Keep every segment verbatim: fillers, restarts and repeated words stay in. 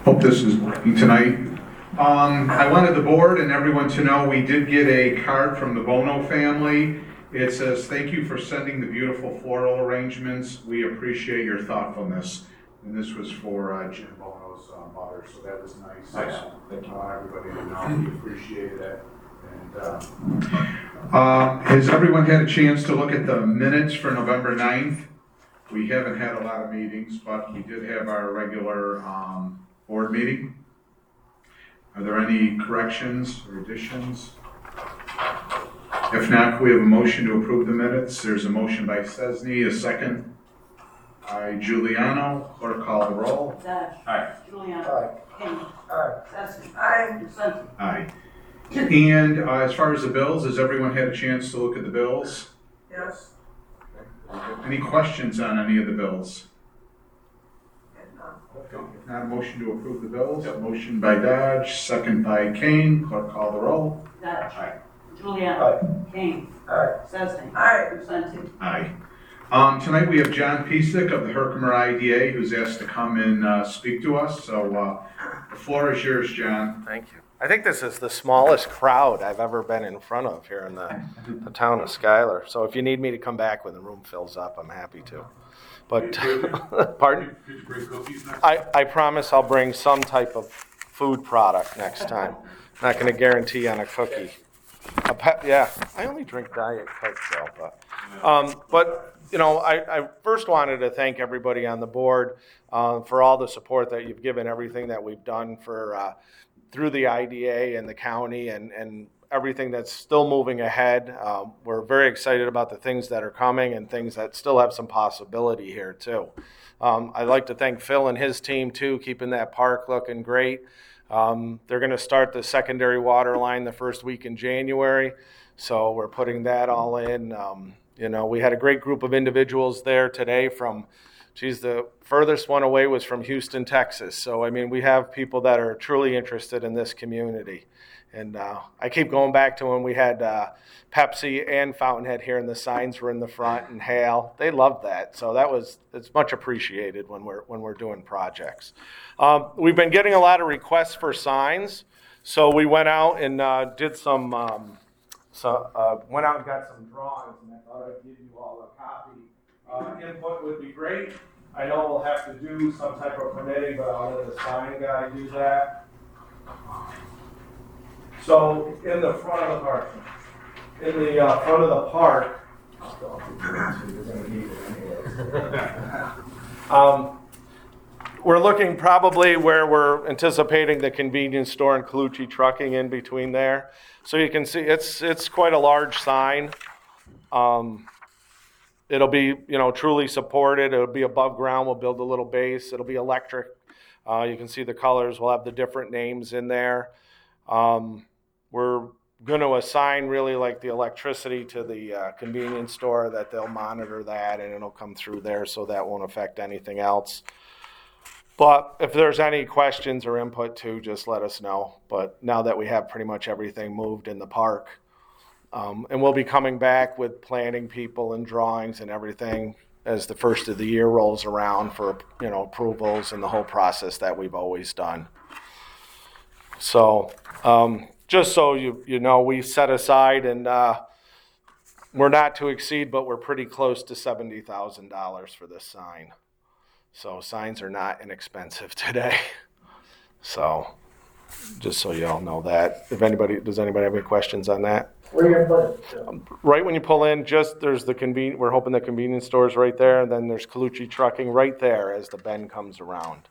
Hope this is working tonight. Um, I wanted the board and everyone to know we did get a card from the Bono family. It says, "Thank you for sending the beautiful floral arrangements. We appreciate your thoughtfulness." And this was for uh, Jim Bono's uh, mother, so that was nice. Nice. Thank you. I want everybody to know we appreciated it. And, uh, uh, has everyone had a chance to look at the minutes for November ninth? We haven't had a lot of meetings, but we did have our regular um, board meeting. Are there any corrections or additions? If not, can we have a motion to approve the minutes? There's a motion by Szczesny, a second by Giuliano. Clerk, call the roll. Dash. Aye. Giuliano. Aye. King. Aye. Sassy. Aye. Senti. Aye. And uh, as far as the bills, has everyone had a chance to look at the bills? Yes. Any questions on any of the bills? And, uh, If not, a motion to approve the bills. A motion by Dodge, second by Kane. Clerk, call the roll. Dash. Aye. Giuliano. King. Aye. Sassy. Aye. Senti. Aye. Um, tonight we have John Piesick of the Herkimer I D A who's asked to come and uh, speak to us. So uh, the floor is yours, John. Thank you. I think this is the smallest crowd I've ever been in front of here in the, the town of Schuyler. So if you need me to come back when the room fills up, I'm happy to. But, pardon? Could you bring cookies next? I, I promise I'll bring some type of food product next time. Not going to guarantee on a cookie. A pep, yeah, I only drink Diet Coke though. But, um, but you know, I, I first wanted to thank everybody on the board uh, for all the support that you've given, everything that we've done for uh, through the I D A and the county and, and everything that's still moving ahead. Um, we're very excited about the things that are coming and things that still have some possibility here too. Um, I'd like to thank Phil and his team too, keeping that park looking great. Um, they're going to start the secondary water line the first week in January, so we're putting that all in. Um, you know, we had a great group of individuals there today from, geez, the furthest one away was from Houston, Texas. So, I mean, we have people that are truly interested in this community. And uh, I keep going back to when we had uh, Pepsi and Fountainhead here, and the signs were in the front, and Hale. They loved that. So that was, it's much appreciated when we're when we're doing projects. Um, we've been getting a lot of requests for signs. So we went out and uh, did some, um, so uh, went out and got some drawings, and I thought I'd give you all a copy. Uh, input would be great. I know we'll have to do some type of permitting, but I'll let the sign guy do that. So in the front of the park, in the uh, front of the park, um, we're looking probably where we're anticipating the convenience store and Colucci Trucking in between there. So you can see it's it's quite a large sign. Um, it'll be you know truly supported. It'll be above ground. We'll build a little base. It'll be electric. Uh, you can see the colors. We'll have the different names in there. Um, We're going to assign really like the electricity to the uh, convenience store, that they'll monitor that and it'll come through there, so that won't affect anything else. But if there's any questions or input too, just let us know. But now that we have pretty much everything moved in the park, um, and we'll be coming back with planning people and drawings and everything as the first of the year rolls around for you know approvals and the whole process that we've always done. So um, just so you you know, we set aside, and uh, we're not to exceed, but we're pretty close to seventy thousand dollars for this sign. So signs are not inexpensive today. So just so you all know that. If anybody, does anybody have any questions on that? Where you put it? Um, right when you pull in, just there's the conven. We're hoping the convenience store is right there, and then there's Colucci Trucking right there as the bend comes around.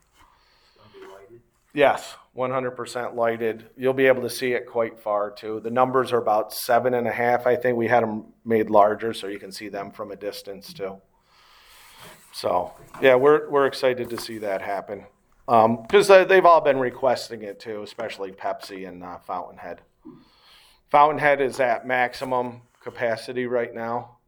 Yes, one hundred percent lighted. You'll be able to see it quite far too. The numbers are about seven and a half. I think we had them made larger so you can see them from a distance too. So yeah, we're we're excited to see that happen because um, they've all been requesting it too, especially Pepsi and uh, Fountainhead. Fountainhead is at maximum capacity right now.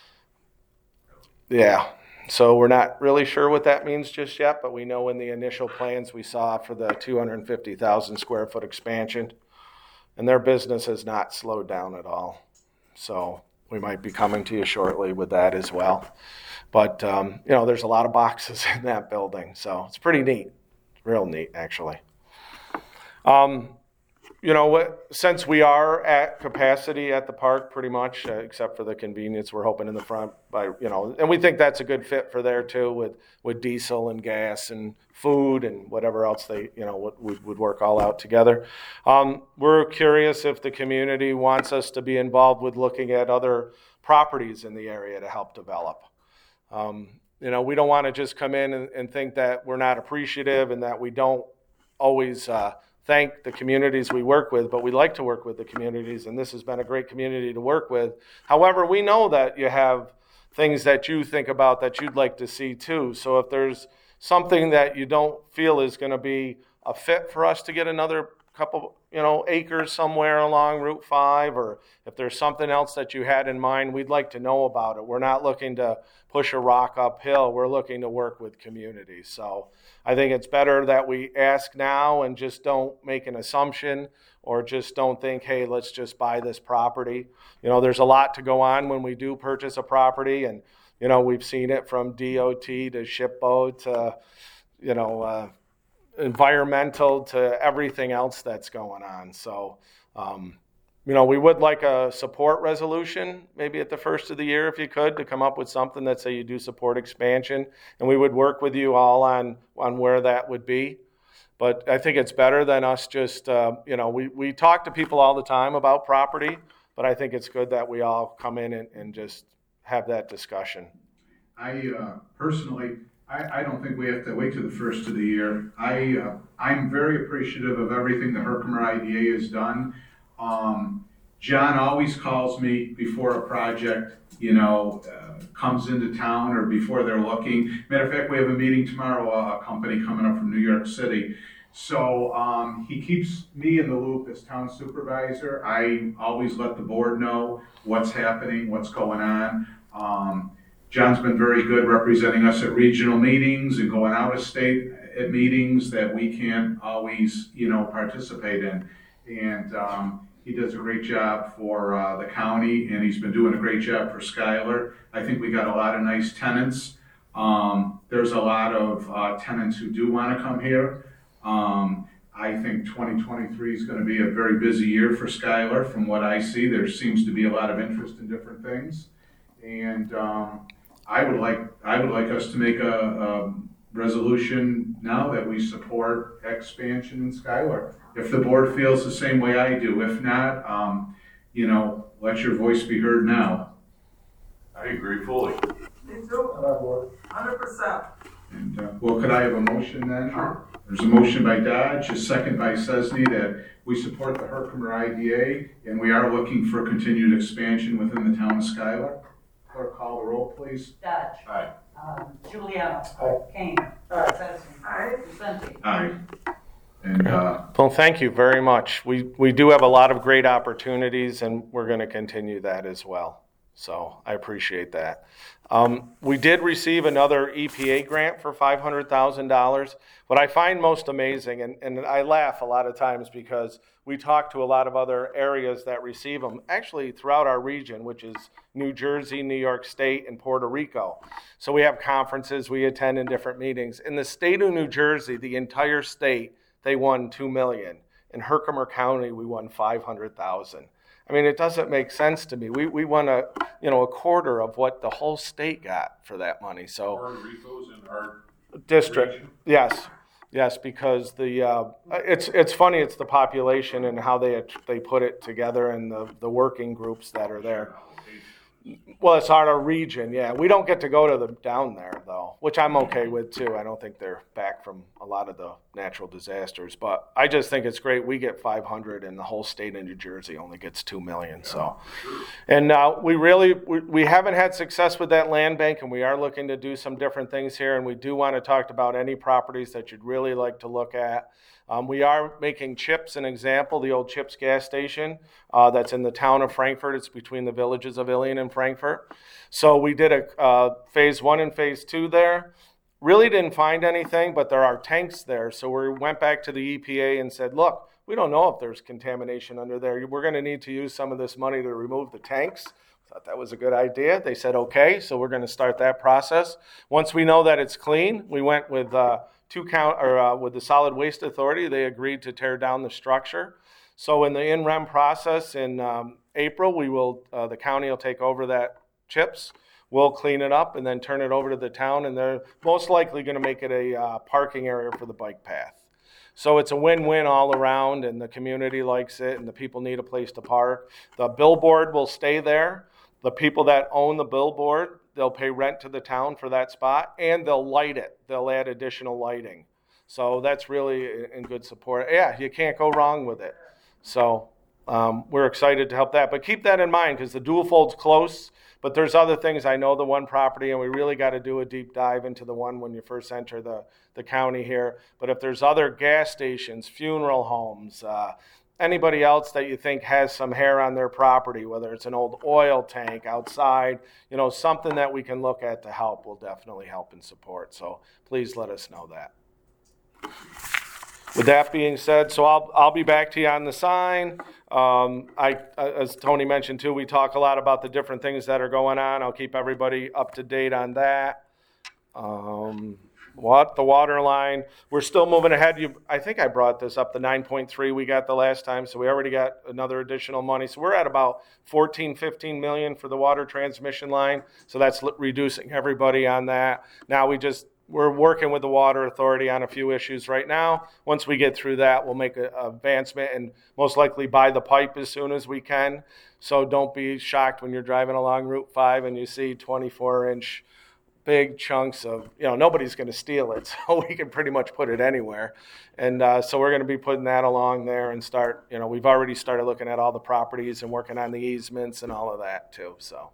Yeah. So we're not really sure what that means just yet, but we know in the initial plans we saw for the two hundred fifty thousand square foot expansion, and their business has not slowed down at all. So we might be coming to you shortly with that as well. But, um, you know, there's a lot of boxes in that building, so it's pretty neat. real neat, actually. Um, you know, what, since we are at capacity at the park pretty much, uh, except for the convenience we're hoping in the front, by you know, and we think that's a good fit for there too, with with diesel and gas and food and whatever else they you know would would, would work all out together. Um, we're curious if the community wants us to be involved with looking at other properties in the area to help develop. Um, you know, we don't want to just come in and, and think that we're not appreciative and that we don't always uh, thank the communities we work with, but we like to work with the communities, and this has been a great community to work with. However, we know that you have things that you think about that you'd like to see too. So if there's something that you don't feel is going to be a fit for us to get another couple, you know, acres somewhere along Route five, or if there's something else that you had in mind, we'd like to know about it. We're not looking to push a rock uphill. We're looking to work with communities. So I think it's better that we ask now and just don't make an assumption, or just don't think, hey, let's just buy this property. You know, there's a lot to go on when we do purchase a property, and, you know, we've seen it from D O T to SHPO to, you know, uh, environmental to everything else that's going on. So, um, you know, we would like a support resolution maybe at the first of the year, if you could, to come up with something that say you do support expansion, and we would work with you all on, on where that would be. But I think it's better than us just, uh, you know, we, we talk to people all the time about property, but I think it's good that we all come in and, and just have that discussion. I uh, personally, I, I don't think we have to wait to the first of the year. I, uh, I'm very appreciative of everything the Herkimer I D A has done. Um, John always calls me before a project, you know, uh, comes into town or before they're looking. Matter of fact, we have a meeting tomorrow, a company coming up from New York City. So um, he keeps me in the loop as town supervisor. I always let the board know what's happening, what's going on. Um, John's been very good representing us at regional meetings and going out of state at meetings that we can't always, you know, participate in. And um, he does a great job for uh, the county, and he's been doing a great job for Schuyler. I think we got a lot of nice tenants. Um, there's a lot of uh, tenants who do want to come here. Um, I think twenty twenty-three is going to be a very busy year for Schuyler. From what I see, there seems to be a lot of interest in different things. And um, I would like I would like us to make a, a resolution now that we support expansion in Schuyler. If the board feels the same way I do, if not, um, you know, let your voice be heard now. I agree fully. Me too. Hundred percent. And uh, well, could I have a motion then? Sure. There's a motion by Dodge, a second by Cesny, that we support the Herkimer I D A, and we are looking for continued expansion within the town of Schuyler. Clerk, call the roll, please. Dodge. Aye. Um, Juliano. Aye. Kane. Aye. Sussman. Aye. Vicente. Aye. And uh, Well, thank you very much. We, we do have a lot of great opportunities, and we're going to continue that as well. So I appreciate that. Um, we did receive another E P A grant for five hundred thousand dollars. What I find most amazing, and, and I laugh a lot of times because we talk to a lot of other areas that receive them, actually throughout our region, which is New Jersey, New York State, and Puerto Rico. So we have conferences we attend in different meetings. In the state of New Jersey, the entire state, they won two million dollars. In Herkimer County, we won five hundred thousand dollars. I mean, it doesn't make sense to me. We we won a you know a quarter of what the whole state got for that money. So Our repos in our district, region? yes, yes, because the uh, it's it's funny. It's the population and how they they put it together, and the the working groups that are there. Well, it's our region, yeah. We don't get to go to them down there, though, which I'm okay with, too. I don't think they're back from a lot of the natural disasters. But I just think it's great. We get five hundred, and the whole state of New Jersey only gets two million. So, and uh, we really, we, we haven't had success with that land bank, and we are looking to do some different things here. And we do want to talk about any properties that you'd really like to look at. Um, we are making Chips an example, the old Chips gas station uh, that's in the town of Frankfort. It's between the villages of Ilion and Frankfort. So we did a uh, phase one and phase two there. Really didn't find anything, but there are tanks there. So we went back to the E P A and said, look, we don't know if there's contamination under there. We're going to need to use some of this money to remove the tanks. Thought that was a good idea. They said, okay, so we're going to start that process. Once we know that it's clean, we went with uh, two count or uh, with the Solid Waste Authority, they agreed to tear down the structure. So in the in rem process in um, April, we will uh, the county will take over that chips. We'll clean it up and then turn it over to the town, and they're most likely going to make it a uh, parking area for the bike path. So it's a win-win all around, and the community likes it, and the people need a place to park. The billboard will stay there. The people that own the billboard, they'll pay rent to the town for that spot, and they'll light it. They'll add additional lighting. So that's really in good support. Yeah, you can't go wrong with it. So um, we're excited to help that. But keep that in mind, because the dual fold's close. But there's other things. I know the one property, and we really got to do a deep dive into the one when you first enter the, the county here. But if there's other gas stations, funeral homes, uh, anybody else that you think has some hair on their property, whether it's an old oil tank outside, you know, something that we can look at to help, will definitely help and support. So please let us know that. With that being said, so I'll I'll be back to you on the sign. Um, I, as Tony mentioned too, we talk a lot about the different things that are going on. I'll keep everybody up to date on that. Um, what the water line? We're still moving ahead. You, I think I brought this up. The nine point three we got the last time, so we already got another additional money. So we're at about fourteen, fifteen million for the water transmission line. So that's reducing everybody on that. Now we just. We're working with the Water Authority on a few issues right now. Once we get through that, we'll make an advancement and most likely buy the pipe as soon as we can. So don't be shocked when you're driving along Route five and you see twenty-four inch big chunks of, you know, nobody's going to steal it. So we can pretty much put it anywhere. And uh, so we're going to be putting that along there and start, you know, we've already started looking at all the properties and working on the easements and all of that too. So.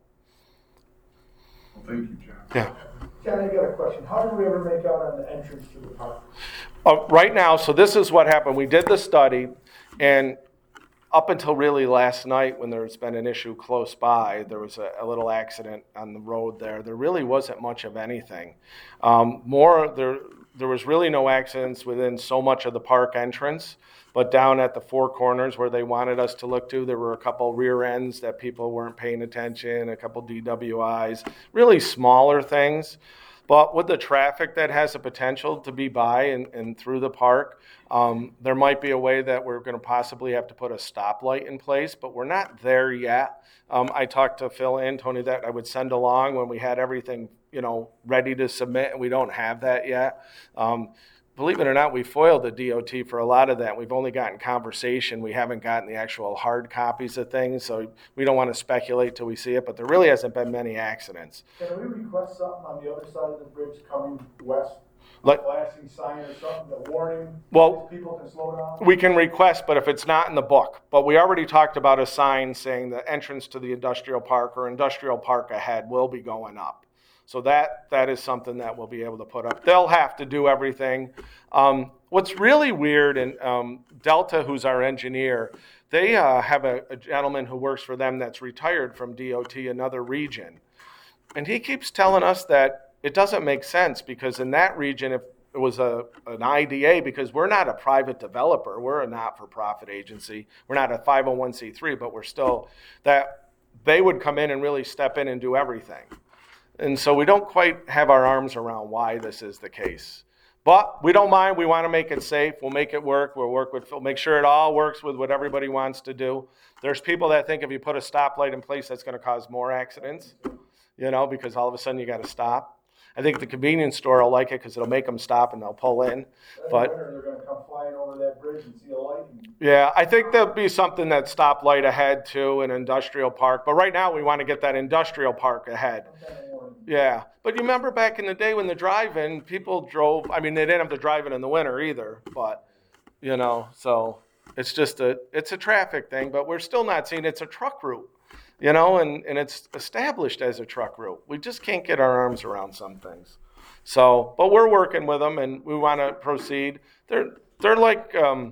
Well, thank you, John. Yeah. John, I got a question. How did we ever make out on the entrance to the park? Uh, right now, so this is what happened. We did the study, and up until really last night when there's been an issue close by, there was a, a little accident on the road there. There really wasn't much of anything. Um, more, there, there was really no accidents within so much of the park entrance. But down at the four corners where they wanted us to look to, there were a couple rear ends that people weren't paying attention, a couple D W Is, really smaller things. But with the traffic that has the potential to be by and, and through the park, um, there might be a way that we're going to possibly have to put a stoplight in place, but we're not there yet. Um, I talked to Phil and Tony that I would send along when we had everything, you know, ready to submit, and we don't have that yet. Um, Believe it or not, we foiled the D O T for a lot of that. We've only gotten conversation. We haven't gotten the actual hard copies of things, so we don't want to speculate till we see it, but there really hasn't been many accidents. Can we request something on the other side of the bridge coming west? Like, a flashing sign or something, a warning, well, people can slow down? we can request, but if it's not in the book. But we already talked about a sign saying the entrance to the industrial park or industrial park ahead will be going up. So that that is something that we'll be able to put up. They'll have to do everything. Um, what's really weird, and um, Delta, who's our engineer, they uh, have a, a gentleman who works for them that's retired from D O T, another region. And he keeps telling us that it doesn't make sense because in that region, if it was a an I D A, because we're not a private developer, we're a not-for-profit agency. We're not a five oh one c three, but we're still, that they would come in and really step in and do everything. And so we don't quite have our arms around why this is the case. But we don't mind. We want to make it safe. We'll make it work. We'll work with, we'll make sure it all works with what everybody wants to do. There's people that think if you put a stoplight in place, that's going to cause more accidents, you know, because all of a sudden you got to stop. I think the convenience store will like it because it'll make them stop and they'll pull in. But winter, they're going to come flying over that bridge and see a light. And... yeah, I think there'll be something that stoplight ahead too, an industrial park. But right now we want to get that industrial park ahead. Yeah, but you remember back in the day when the drive-in, people drove, I mean, they didn't have the drive-in in the winter either, but, you know, so it's just a, it's a traffic thing, but we're still not seeing, it's a truck route, you know, and, and it's established as a truck route. We just can't get our arms around some things. So, but we're working with them and we want to proceed. They're, they're like, um,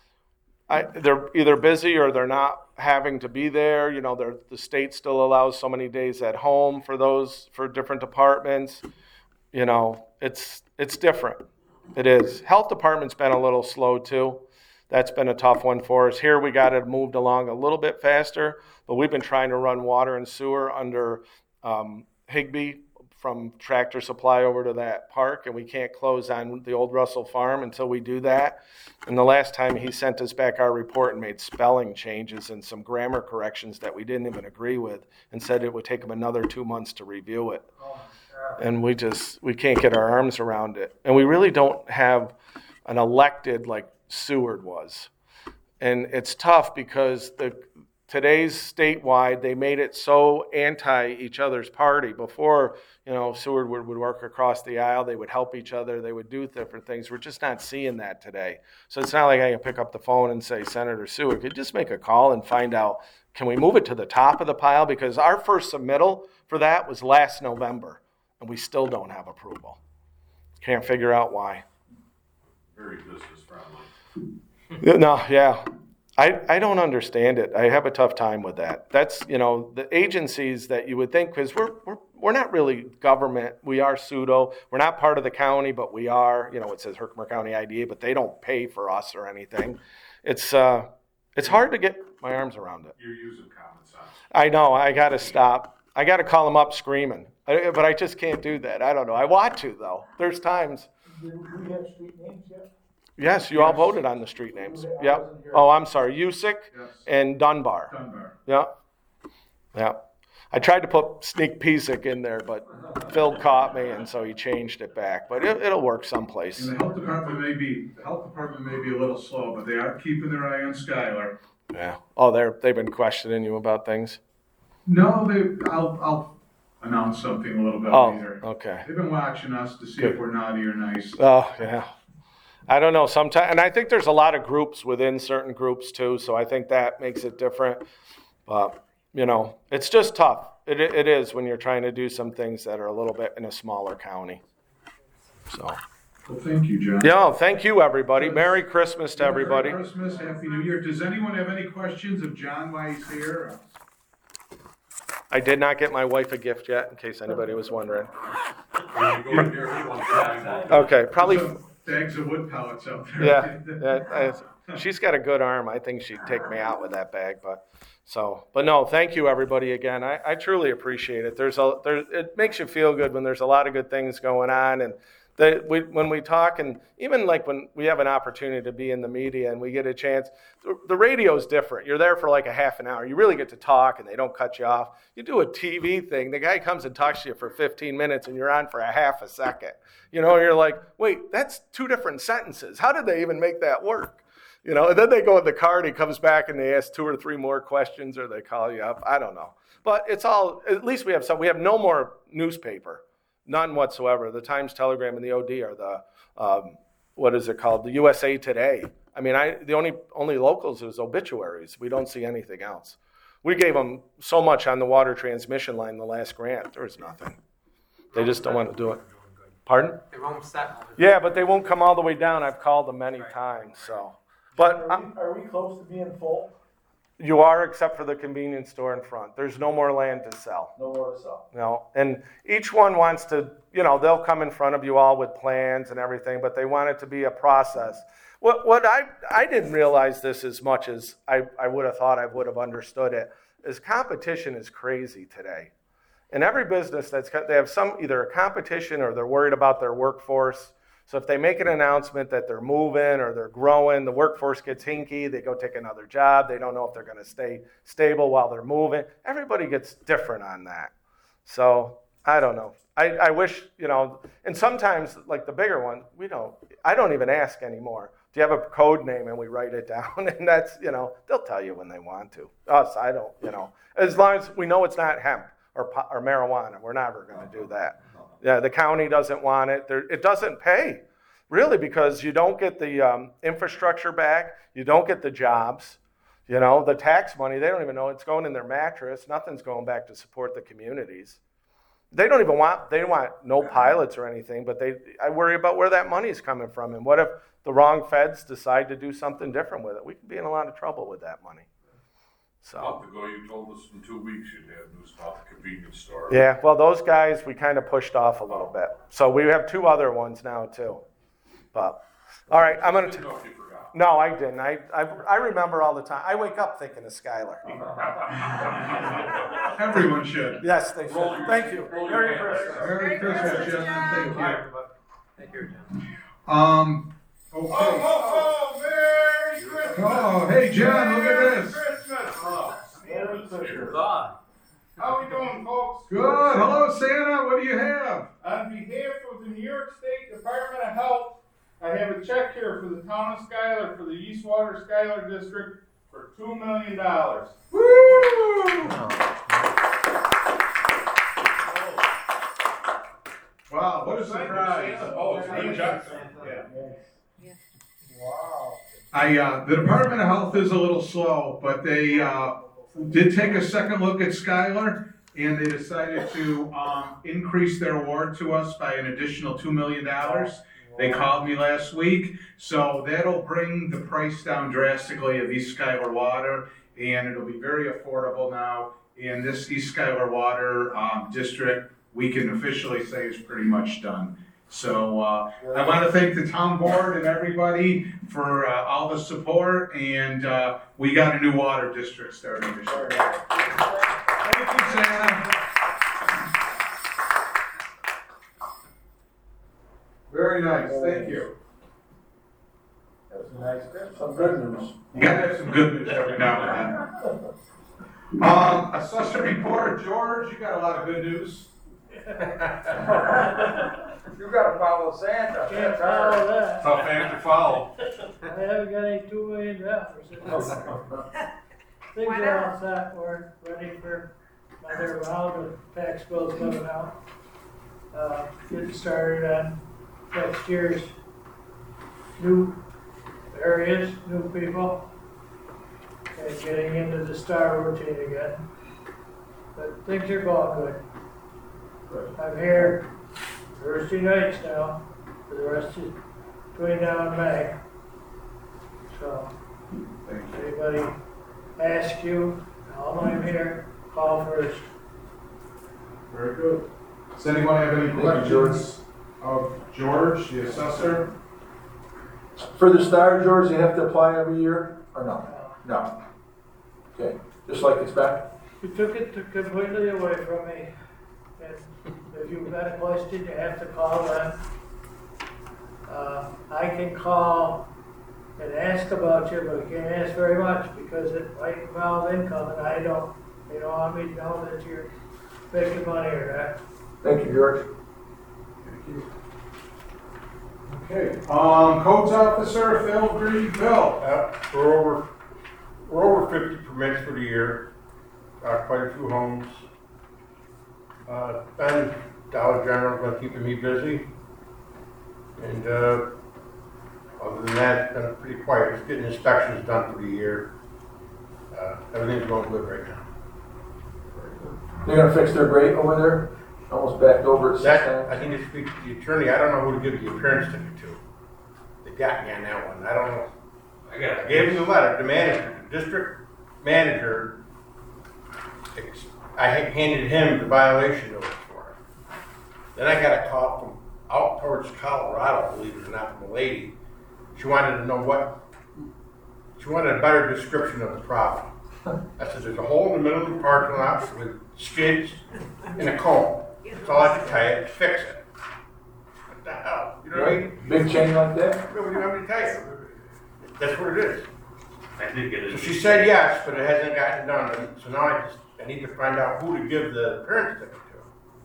I, they're either busy or they're not having to be there. You know, they're, the state still allows so many days at home for those, for different departments. You know, it's it's different. It is. Health department's been a little slow too. That's been a tough one for us. Here we got it moved along a little bit faster, but we've been trying to run water and sewer under um, Higbee from Tractor Supply over to that park, and we can't close on the old Russell Farm until we do that. And the last time he sent us back our report and made spelling changes and some grammar corrections that we didn't even agree with, and said it would take him another two months to review it. And we just, we can't get our arms around it. And we really don't have an elected like Seward was. And it's tough because the today's statewide, they made it so anti each other's party. Before, you know, Seward would, would work across the aisle, they would help each other, they would do different things. We're just not seeing that today. So it's not like I can pick up the phone and say, Senator Seward, could you just make a call and find out, can we move it to the top of the pile? Because our first submittal for that was last November, and we still don't have approval. Can't figure out why. Very business friendly. No, yeah. I, I don't understand it. I have a tough time with that. That's, you know, the agencies that you would think, because we're, we're we're not really government. We are pseudo. We're not part of the county, but we are. You know, it says Herkimer County I D A, but they don't pay for us or anything. It's uh, it's hard to get my arms around it. You're using common sense. I know. I got to stop. I got to call them up screaming. I, but I just can't do that. I don't know. I want to, though. There's times. Do we have street names yet? Yes, you all voted on the street names. Yep. Oh, I'm sorry. Usick Yes. and Dunbar. Dunbar. Yeah. Yeah. I tried to put Sneak Peasick in there, but Phil caught me, and so he changed it back. But it, it'll work someplace. And the health department may be, the health department may be a little slow, but they are keeping their eye on Skylar. Yeah. Oh, they're, they've been questioning you about things? No, they, I'll, I'll announce something a little bit Oh, later. okay. They've been watching us to see Good. if we're naughty or nice. Oh, yeah. I don't know. Sometimes, and I think there's a lot of groups within certain groups too, so I think that makes it different. But, you know, it's just tough. It, it is when you're trying to do some things that are a little bit in a smaller county. So, Well, thank you, John. yeah, thank you, everybody. Merry Christmas to everybody. Merry Christmas, Happy New Year. Does anyone have any questions of John while he's here? I did not get my wife a gift yet, in case anybody was wondering. When you go in there, everyone's got Okay, probably. Some bags of wood pellets out there. Yeah, yeah, I- she's got a good arm. I think she'd take me out with that bag, but so, but no, thank you everybody again. I, I truly appreciate it. There's a there. It makes you feel good when there's a lot of good things going on, and that we when we talk, and even like when we have an opportunity to be in the media and we get a chance. The, the radio is different. You're there for like a half an hour. You really get to talk, and they don't cut you off. You do a T V thing. The guy comes and talks to you for fifteen minutes, and you're on for a half a second. You know, you're like, wait, that's two different sentences. How did they even make that work? You know, and then they go in the car and he comes back and they ask two or three more questions or they call you up. I don't know. But it's all, at least we have some, we have no more newspaper, none whatsoever. The Times, Telegram, and the O D are the, um, what is it called? The U S A Today. I mean, I the only only locals is obituaries. We don't see anything else. We gave them so much on the water transmission line, the last grant. There was nothing. They just don't want to do it. Pardon? They won't set. Yeah, but they won't come all the way down. I've called them many times, so. But Are we, are we close to being full? you are, except for the convenience store in front. There's no more land to sell. No more to sell. No, and each one wants to, you know, they'll come in front of you all with plans and everything, but they want it to be a process. What what I I didn't realize this as much as I, I would have thought I would have understood it, is competition is crazy today. In every business that's got, they have some either a competition or they're worried about their workforce. So if they make an announcement that they're moving or they're growing, the workforce gets hinky, they go take another job, they don't know if they're going to stay stable while they're moving. Everybody gets different on that. So I don't know. I, I wish, you know, and sometimes like the bigger one, we don't, I don't even ask anymore. Do you have a code name? And we write it down, and that's, you know, they'll tell you when they want to. Us, I don't, you know, as long as we know it's not hemp or, or marijuana, we're never going to do that. Yeah, the county doesn't want it. There, it doesn't pay, really, because you don't get the um, infrastructure back. You don't get the jobs. You know, the tax money, they don't even know it's going in their mattress. Nothing's going back to support the communities. They don't even want, they want no pilots or anything, but they, I worry about where that money's coming from. And what if the wrong feds decide to do something different with it? We could be in a lot of trouble with that money. A So. month ago, you told us in two weeks you'd have news about the convenience store. Yeah, well, those guys, we kind of pushed off a little bit. So we have two other ones now, too. But, all right, I'm going Didn't to, know if you forgot. No, I didn't. I, I, I remember all the time. I wake up thinking of Skylar. Everyone should. Yes, they should. Roll your- Thank you. roll your Merry hand. Christmas. Merry Christmas, gentlemen, thank Bye, you. everybody. Take care, John. Um, okay. oh, Merry Christmas! Oh, hey, John, look at this. Merry Christmas! God. How we doing, folks? Good, hello, Santa, what do you have? On behalf of the New York State Department of Health, I have a check here for the town of Schuyler, for the Eastwater Schuyler District, for two million dollars. Woo! Wow, what a surprise. Oh, it's Lee Jackson. Yeah. Wow. I, uh, the Department of Health is a little slow, but they, uh, did take a second look at Skylar, and they decided to, um, increase their award to us by an additional two million dollars. They called me last week, so that'll bring the price down drastically of East Schuyler Water, and it'll be very affordable now. And this East Schuyler Water, um, district, we can officially say is pretty much done. So, uh, I want to thank the town board and everybody for, uh, all the support, and, uh, we got a new water district starting this year. Thank you, Santa. Very nice, thank you. That was a nice, some good news. You gotta have some good news every now and then. Um, assessor report, George, you got a lot of good news. You gotta follow Santa. Can't follow that. Tough act to follow. I haven't got any two million dollars. Things are all set, we're ready for another round of tax bills coming out. Uh, getting started on next year's new areas, new people, and getting into the star routine again. But things are going good. I'm here Thursday nights now, for the rest of, between now and May. So, Thank if you. anybody asks you, tell them I'm here, call first. Very good. Does anyone have any questions of George, the assessor? For the star, George, you have to apply every year, or no? No. Okay, just like it's back? You took it to completely away from me, and if you've got a question, you have to call them. Uh, I can call and ask about you, but I can't ask very much, because it might involve income, and I don't, they don't want me to know that you're making money or Thank you, George. Thank you. Okay, um, codes officer, Phil Green, Bill. Uh, we're over, we're over fifty permits for the year, uh, quite a few homes. Uh, and Dollar General's been keeping me busy. And, uh, other than that, it's been pretty quiet, just getting inspections done for the year. Uh, everything's going good right now. They're gonna fix their grate over there? Almost backed over at six That, I times? need to speak to the attorney, I don't know who to give the appearance ticket to. They got me on that one, I don't know. I got I gave him the letter, the manager, the district manager, ex- I had handed him the violation notice for it. Then I got a call from out towards Colorado, believe it or not, from a lady. She wanted to know what, she wanted a better description of the problem. I said, there's a hole in the middle of the parking lot with skids and a comb. That's all I can tell you, to fix it. What the hell, you know what I mean? Big chain like that? Nobody want me to tell you. That's what it is. I did get So it. she said yes, but it hasn't gotten done, so now I just, I need to find out who to give the appearance ticket to.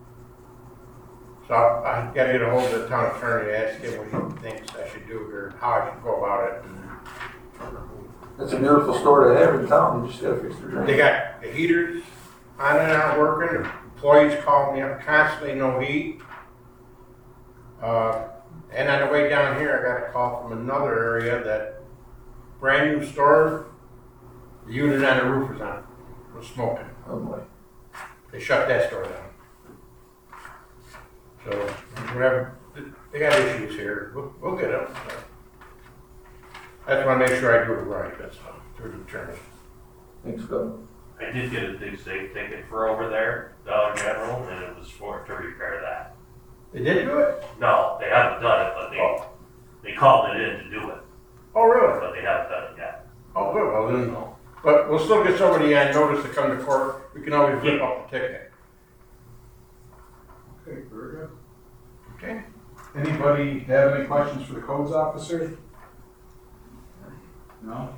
So I I gotta get a hold of the town attorney, ask him what he thinks I should do or how I should go about it. It's a beautiful store to have in town, you just gotta fix their They drain. got the heaters on and out working, employees calling me up constantly, no heat. Uh, and on the way down here, I got a call from another area that brand new store, the unit on the roof was on, was smoking. Oh boy. They shut that store down. So, whatever, they got issues here, we'll, we'll get them. I just wanna make sure I do it right, that's all, through the attorney. Thanks, Phil. I did get a big safe ticket for over there, Dollar General, and it was for to repair that. They did do it? No, they haven't done it, but they, they called it in to do it. Oh, really? but they haven't done it yet. Oh, good, well then, but we'll still get somebody on notice to come to court, we can always flip up the ticket. Okay, very good. Okay. Anybody have any questions for the codes officer? No?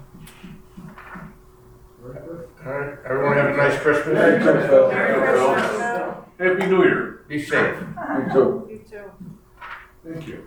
Very good. All right, everyone have a nice Christmas. Merry Christmas, Phil. Merry Christmas. Happy New Year. Be safe. You too. You too. Thank you.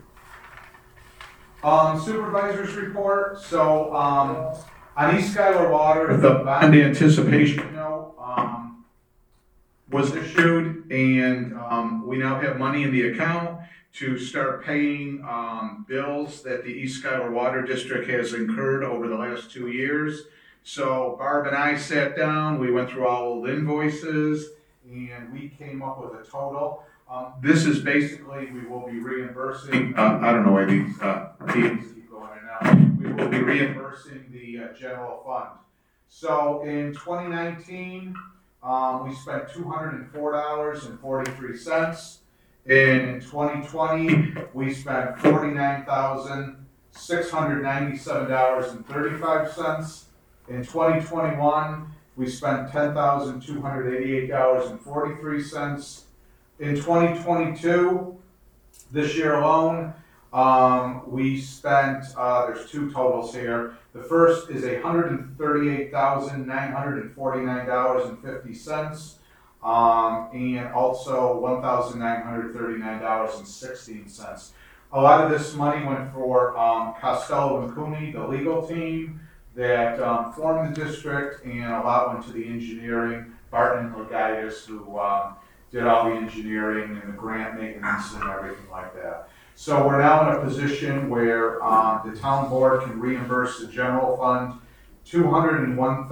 Um, supervisors report, so, um, on East Schuyler Water, the bond anticipation note, um, was issued, and, um, we now have money in the account to start paying, um, bills that the East Schuyler Water District has incurred over the last two years. So Barb and I sat down, we went through all old invoices, and we came up with a total. Um, this is basically, we will be reimbursing, uh, I don't know why these, uh, teams keep going in and out. We will be reimbursing the, uh, general fund. So in twenty nineteen, um, we spent two hundred and four dollars and forty-three cents. In twenty twenty, we spent forty-nine thousand, six hundred ninety-seven dollars and thirty-five cents. In twenty twenty-one, we spent ten thousand, two hundred eighty-eight dollars and forty-three cents. In twenty twenty-two, this year alone, um, we spent, uh, there's two totals here. The first is one hundred thirty-eight thousand, nine hundred forty-nine dollars and fifty cents. Um, and also one thousand nine hundred thirty-nine dollars and sixteen cents. A lot of this money went for, um, Costello and Cooney, the legal team that, um, formed the district, and a lot went to the engineering, Barton and Legaitis, who, um, did all the engineering and the grant maintenance and everything like that. So we're now in a position where, um, the town board can reimburse the general fund two hundred and one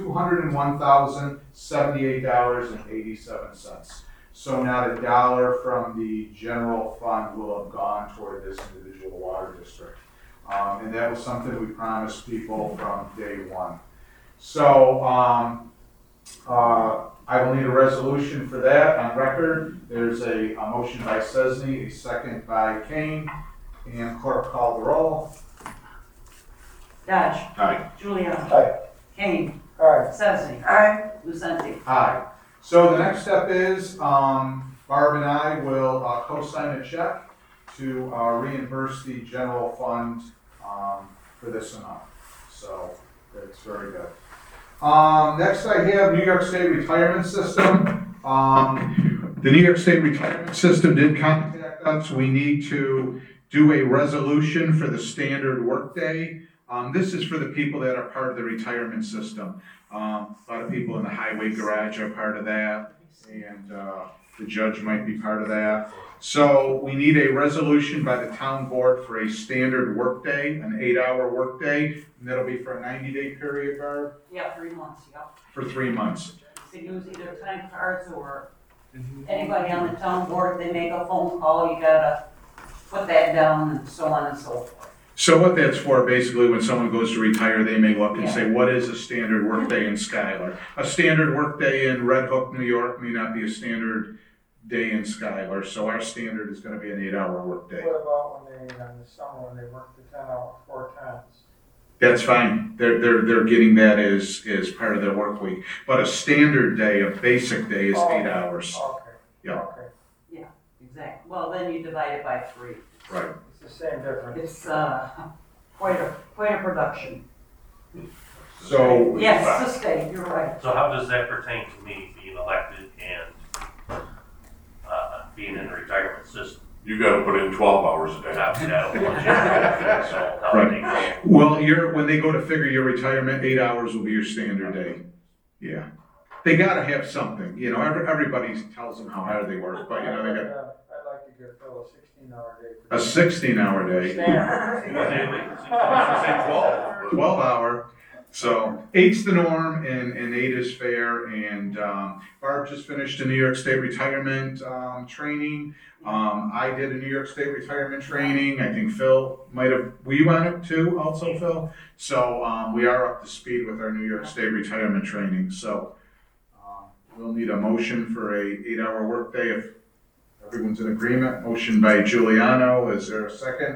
thousand seventy-eight dollars and eighty-seven cents. So not a dollar from the general fund will have gone toward this individual water district. Um, and that was something we promised people from day one. So, um, uh, I will need a resolution for that on record. There's a, a motion by Cesny, a second by Kane, and clerk call the roll. Dodge. Aye. Juliano. Aye. Kane. Aye. Sessi. Aye. Lucenti. Aye. So the next step is, um, Barb and I will, uh, co-sign a check to, uh, reimburse the general fund, um, for this amount. So, that's very good. Um, next I have New York State Retirement System. Um, the New York State Retirement System did contact us. We need to do a resolution for the standard workday. Um, this is for the people that are part of the retirement system. Um, a lot of people in the highway garage are part of that, and, uh, the judge might be part of that. So we need a resolution by the town board for a standard workday, an eight-hour workday, and that'll be for a ninety-day period, Barb, Yeah, three months, yep. for three months. You can use either time cards or anybody on the town board, they make a phone call, you gotta put that down and so on and so forth. So what that's for, basically, when someone goes to retire, they may look and say, what is a standard workday in Schuyler? A standard workday in Red Hook, New York may not be a standard day in Schuyler, so our standard is gonna be an eight-hour workday. What about when they, in the summer, when they work the ten hour, four times? That's fine, they're, they're, they're getting that as, as part of their work week. But a standard day, a basic day is eight hours. Okay. Yeah. Okay, Exactly. Well, then you divide it by three. Right. it's the same difference. It's, uh, quite a, quite a production. So. Yes, the state, you're right. So how does that pertain to me being elected and, uh, being in the retirement system? You gotta put in twelve hours a day. Not that much, so how do they go? Well, you're, when they go to figure your retirement, eight hours will be your standard day. Yeah. They gotta have something, you know, every, everybody tells them how hard they work, but you know, they got Uh, I'd like to give Phil a sixteen hour day. a sixteen hour day, Say twelve. twelve hour. So eight's the norm and, and eight is fair. And, um, Barb just finished a New York State retirement, um, training. Um, I did a New York State retirement training. I think Phil might have, were you on it too also, Phil? So, um, we are up to speed with our New York State retirement training. So, um, we'll need a motion for a eight hour workday if everyone's in agreement. Motion by Giuliano. Is there a second?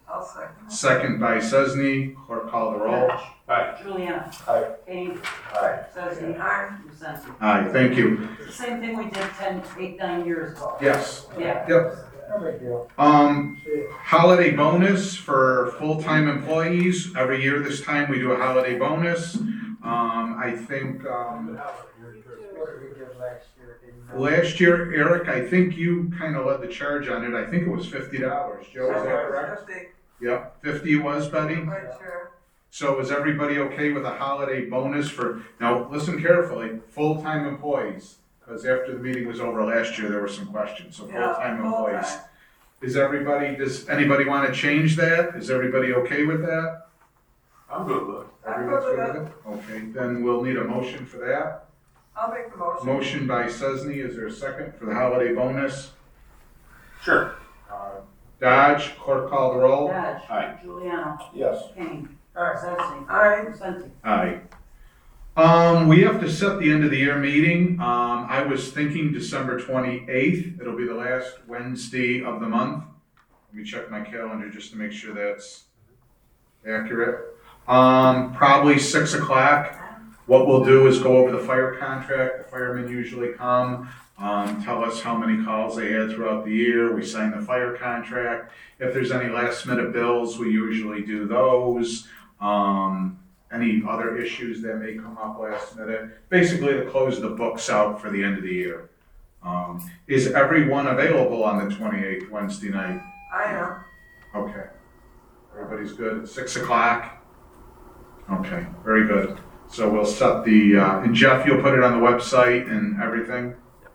I'll second. second by Chesney. Clerk call the roll. Dodge. Aye. Juliana. Aye. Kane. Aye. Susie. Aye. Vincent. Aye, thank you. Same thing we did ten, eight, nine years ago. Yes, Yeah. yep. No big deal. Um, See, holiday bonus for full-time employees. Every year this time, we do a holiday bonus. Um, I think, um, what did we give last year? Do you know? last year, Eric, I think you kind of led the charge on it. I think it was fifty dollars. Joe, is that correct? Fifty, Yep, fifty it was, Betty? right, sure. So is everybody okay with a holiday bonus for, now, listen carefully, full-time employees? Because after the meeting was over last year, there were some questions, so Yeah, full-time employees. full-time. Is everybody, does anybody want to change that? Is everybody okay with that? I'm good with it. I'm Everyone's good good with with it? Okay, then we'll need a motion for that. I'll make the motion. Motion by Chesney, is there a second for the holiday bonus? Sure. Uh, Dodge, clerk call the roll. Dodge. Aye. Juliana. Yes. Kane. Aye. Susie. Aye. Vincent. Aye. Um, we have to set the end of the year meeting. Um, I was thinking December twenty-eighth. It'll be the last Wednesday of the month. Let me check my calendar just to make sure that's accurate. Um, probably six o'clock. What we'll do is go over the fire contract. The firemen usually come, um, tell us how many calls they had throughout the year. We sign the fire contract. If there's any last minute bills, we usually do those. Um, any other issues that may come up last minute. Basically to close the books out for the end of the year. Um, is everyone available on the twenty-eighth, Wednesday night? I am. Okay. Everybody's good at six o'clock? Okay, very good. So we'll set the, uh, and Jeff, you'll put it on the website and everything?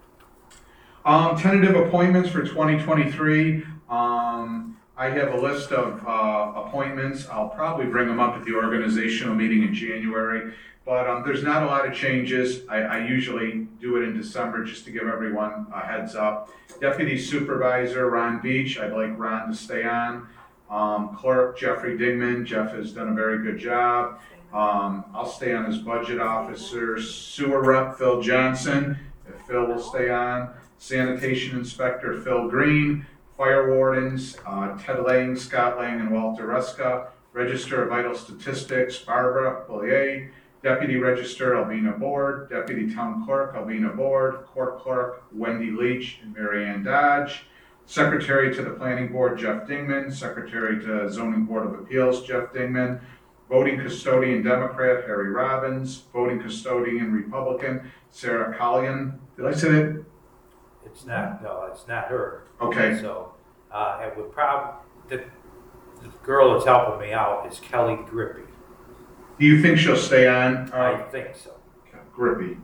Um, tentative appointments for twenty twenty-three. Um, I have a list of, uh, appointments. I'll probably bring them up at the organizational meeting in January. But, um, there's not a lot of changes. I, I usually do it in December just to give everyone a heads up. Deputy Supervisor Ron Beach, I'd like Ron to stay on. Um, Clerk Jeffrey Dingman, Jeff has done a very good job. Um, I'll stay on as Budget Officer. Sewer Rep Phil Johnson, if Phil will stay on. Sanitation Inspector Phil Green. Fire Wardens, uh, Ted Lang, Scott Lang, and Walter Reska. Register of Vital Statistics, Barbara Bollier. Deputy Register, Alvina Board. Deputy Town Clerk, Alvina Board. Court Clerk, Wendy Leach and Mary Ann Dodge. Secretary to the Planning Board, Jeff Dingman. Secretary to Zoning Board of Appeals, Jeff Dingman. Voting Custodian Democrat, Harry Robbins. Voting Custodian Republican, Sarah Collian. Did I say that? It's not, no, it's not her. Okay. So, uh, it would prob, the, the girl that's helping me out is Kelly Grippy. Do you think she'll stay on? I Uh, think so. Grippy.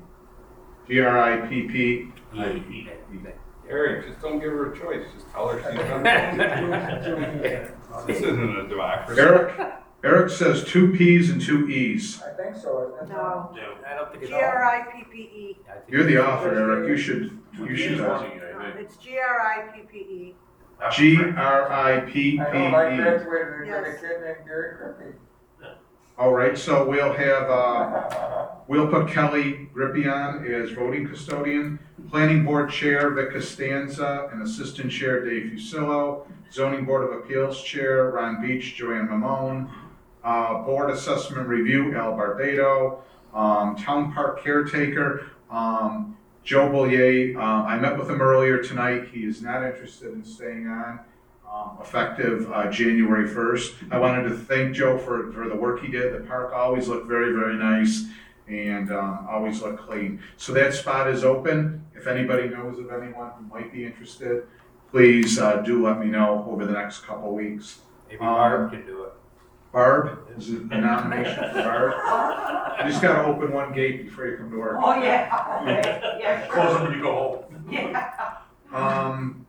G R I P P. He- Eric, just don't give her a choice, just tell her she's done. This isn't a democracy. Eric, Eric says two P's and two E's. I think so, isn't it? No. I don't think it's. G R I P P E. I think You're the it's- author, Eric. You should, you should, uh, Twenty, I think. It's G R I P P E. G R I P P I know, I E. graduated with a Yes. kid named Gary Griffey. All right, so we'll have, uh, we'll put Kelly Grippy on as voting custodian. Planning Board Chair Vic Costanza and Assistant Chair Dave Fusillo. Zoning Board of Appeals Chair Ron Beach, Joanne Mamone. Uh, Board Assessment Review Al Barbado. Um, Town Park Caretaker, um, Joe Bollier. Uh, I met with him earlier tonight. He is not interested in staying on. Um, effective uh, January first. I wanted to thank Joe for, for the work he did. The park always looked very, very nice and um, always looked clean. So that spot is open. If anybody knows of anyone who might be interested, please uh, do let me know over the next couple weeks. Maybe Barb can do it. Barb, is it a nomination for Barb? You just gotta open one gate before you come to work. Oh, yeah, okay, yeah, sure. Close it when you go home. Yeah. Um,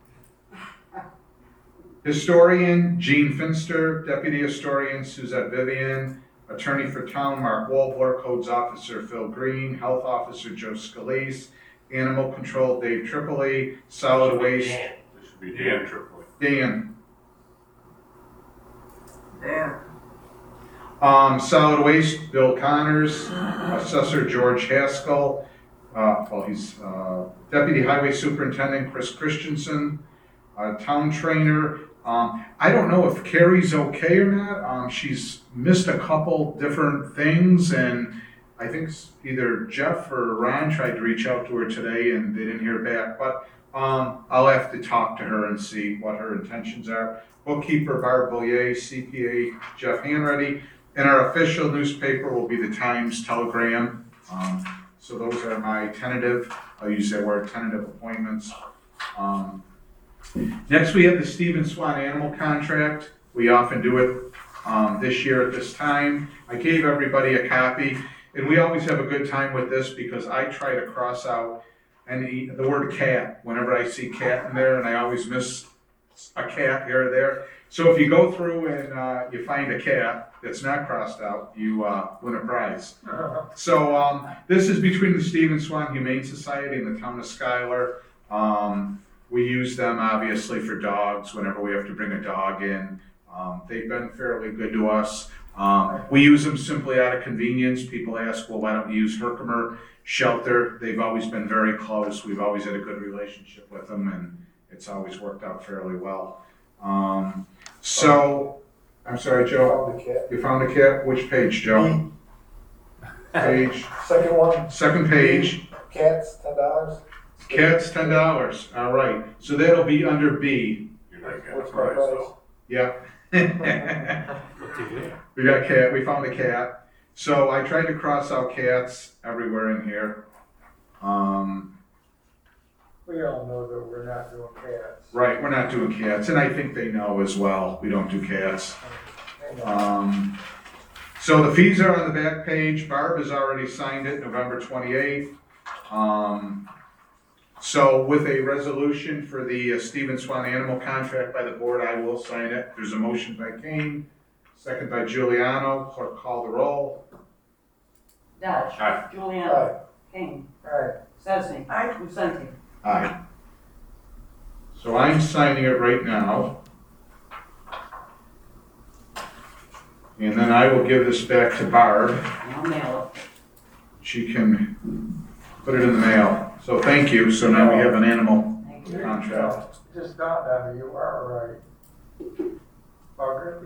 Historian Gene Finster, Deputy Historian Suzette Vivian, Attorney for Town Mark Walbler, Codes Officer Phil Green, Health Officer Joe Scalise, Animal Control Dave Tripoli, Solid Waste Dan. This should be Dan Tripoli. Dan, Dan. um, Solid Waste Bill Connors, Assessor George Haskell, uh, well he's uh, Deputy Highway Superintendent Chris Christensen, uh, Town Trainer Um, I don't know if Carrie's okay or not. Um, she's missed a couple different things, and I think s- either Jeff or Ron tried to reach out to her today and they didn't hear back. But um, I'll have to talk to her and see what her intentions are. Bookkeeper Barb Bollier, C P A Jeff Hanready, and our official newspaper will be the Times Telegram. Um, so those are my tentative, I'll use that word, tentative appointments. Um, Next, we have the Stephen Swan Animal Contract. We often do it um, this year at this time. I gave everybody a copy, and we always have a good time with this because I try to cross out any, the word cat whenever I see cat in there, and I always miss a cat here or there. So if you go through and uh, you find a cat that's not crossed out, you uh, win a prize. So um, this is between the Stephen Swan Humane Society and the town of Schuyler. Um, We use them obviously for dogs whenever we have to bring a dog in. Um, they've been fairly good to us. Um, we use them simply out of convenience. People ask, well, why don't we use Herkimer Shelter? They've always been very close. We've always had a good relationship with them, and it's always worked out fairly well. Um, so, I'm sorry, Joe. Found the cat. You found a cat? Which page, Joe? Page, Second one, second page. cats, ten dollars. Cats, ten dollars. All right. So that'll be under B. You're not getting a What's my prize, price? though. Yeah. What do you do? We got cat, we found a cat. So I tried to cross out cats everywhere in here. Um, We all know that we're not doing cats. right, we're not doing cats, and I think they know as well, we don't do cats. They know. Um, so the fees are on the back page. Barb has already signed it, November twenty-eighth. Um, so with a resolution for the uh, Stephen Swan Animal Contract by the board, I will sign it. There's a motion by Kane, second by Giuliano. Clerk, call the roll. Dodge. Aye. Juliana. King. Right. Sesney. Aye. Lucenti. Aye. So I'm signing it right now. And then I will give this back to Barb. I'll mail it. She can put it in the mail. So thank you. So now we have an animal Thank you. contract. Just dawned on me, you are right. Already.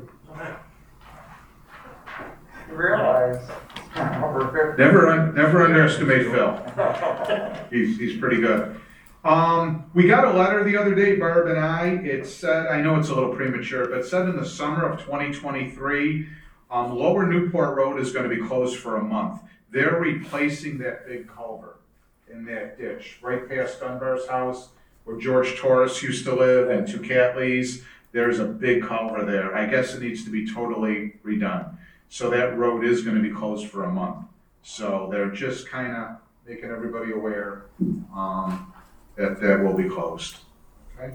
You realize, over fifty. Never, un- never underestimate Phil. He's, he's pretty good. Um, we got a letter the other day, Barb and I. It said, I know it's a little premature, but it said in the summer of twenty twenty-three, um, Lower Newport Road is gonna be closed for a month. They're replacing that big culvert in that ditch, right past Dunbar's house, where George Torres used to live, and to Catleys. There's a big culvert there. I guess it needs to be totally redone. So that road is gonna be closed for a month. So they're just kinda making everybody aware, um, that that will be closed, okay?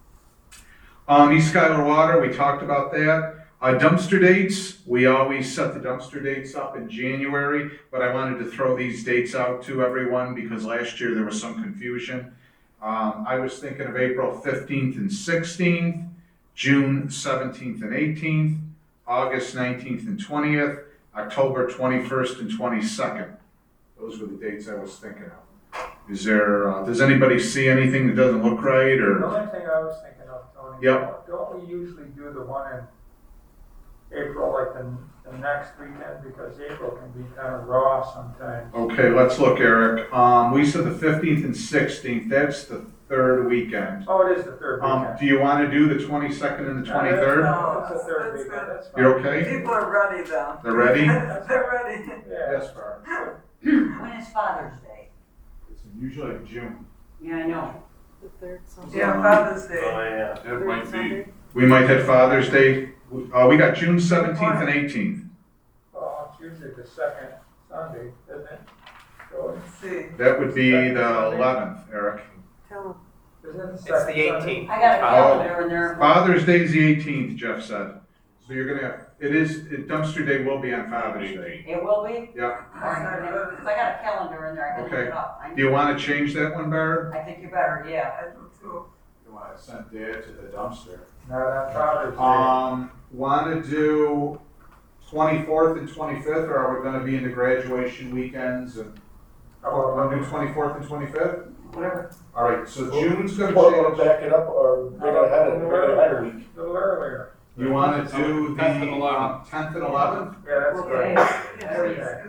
Um, East Schuyler Water, we talked about that. Uh, dumpster dates, we always set the dumpster dates up in January, but I wanted to throw these dates out to everyone because last year there was some confusion. Um, I was thinking of April fifteenth and sixteenth, June seventeenth and eighteenth, August nineteenth and twentieth, October twenty-first and twenty-second. Those were the dates I was thinking of. Is there, uh, does anybody see anything that doesn't look right, The or? only thing I was thinking of, Tony. Yep. Don't we usually do the one in April, like the, the next weekend, because April can be kind of raw sometimes. Okay, let's look, Eric. Um, we said the fifteenth and sixteenth, that's the third weekend. Oh, it is the third Um, weekend. do you wanna do the twenty-second and the twenty-third? No, it's the third That's weekend, good. that's fine. You're okay? People are ready though. They're ready? They're ready. Yeah. Yes, Barb. When is Father's Day? It's usually June. Yeah, I know. The third Sunday. Yeah, Father's Day. Oh, yeah. That might be, We might hit Father's Day. Uh, we got June seventeenth and eighteenth. Well, it's usually the second Sunday, isn't it? So, Let's see. That would be the eleventh, Eric. Tell them. isn't it the It's second the Sunday? eighteenth. I got a Oh. calendar in there. Father's Day's the eighteenth, Jeff said. So you're gonna have, it is, it- dumpster day will be on Father's Day. It will be? Yeah. All right, because I got a calendar in there, I can look Okay. it up. I Do you wanna change that one, Barb? I think you better, yeah. I do too. You wanna send Dad to the dumpster? Not on Father's Day. Um, wanna do twenty-fourth and twenty-fifth, or are we gonna be in the graduation weekends and, How about wanna do twenty-fourth and twenty-fifth? whatever. All right, so June's gonna Or, or change. back it up, or make it ahead of, make it ahead of week. A little earlier. You wanna do the tenth and eleventh. uh, tenth and eleventh? Yeah, that's Okay. great. Yeah,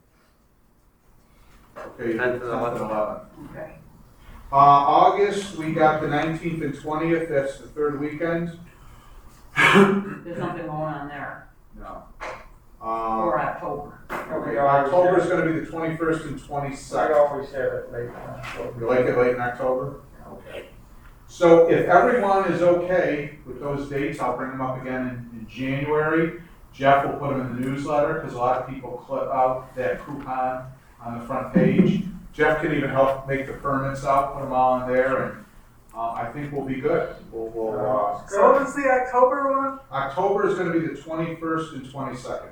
Okay, tenth and tenth and eleventh. Okay. Uh, August, we got the nineteenth and twentieth, that's the third weekend. There's nothing going on there. No. Or Uh, October. okay, October's gonna be the twenty-first and I twenty-second. always have it late in October. You like it late in October? Okay. So if everyone is okay with those dates, I'll bring them up again in, in January. Jeff will put them in the newsletter, because a lot of people clip out that coupon on the front page. Jeff can even help make the permits out, put them all in there, and, uh, I think we'll be good. We'll, we'll, uh, So what was the October one? October is gonna be the twenty-first and twenty-second.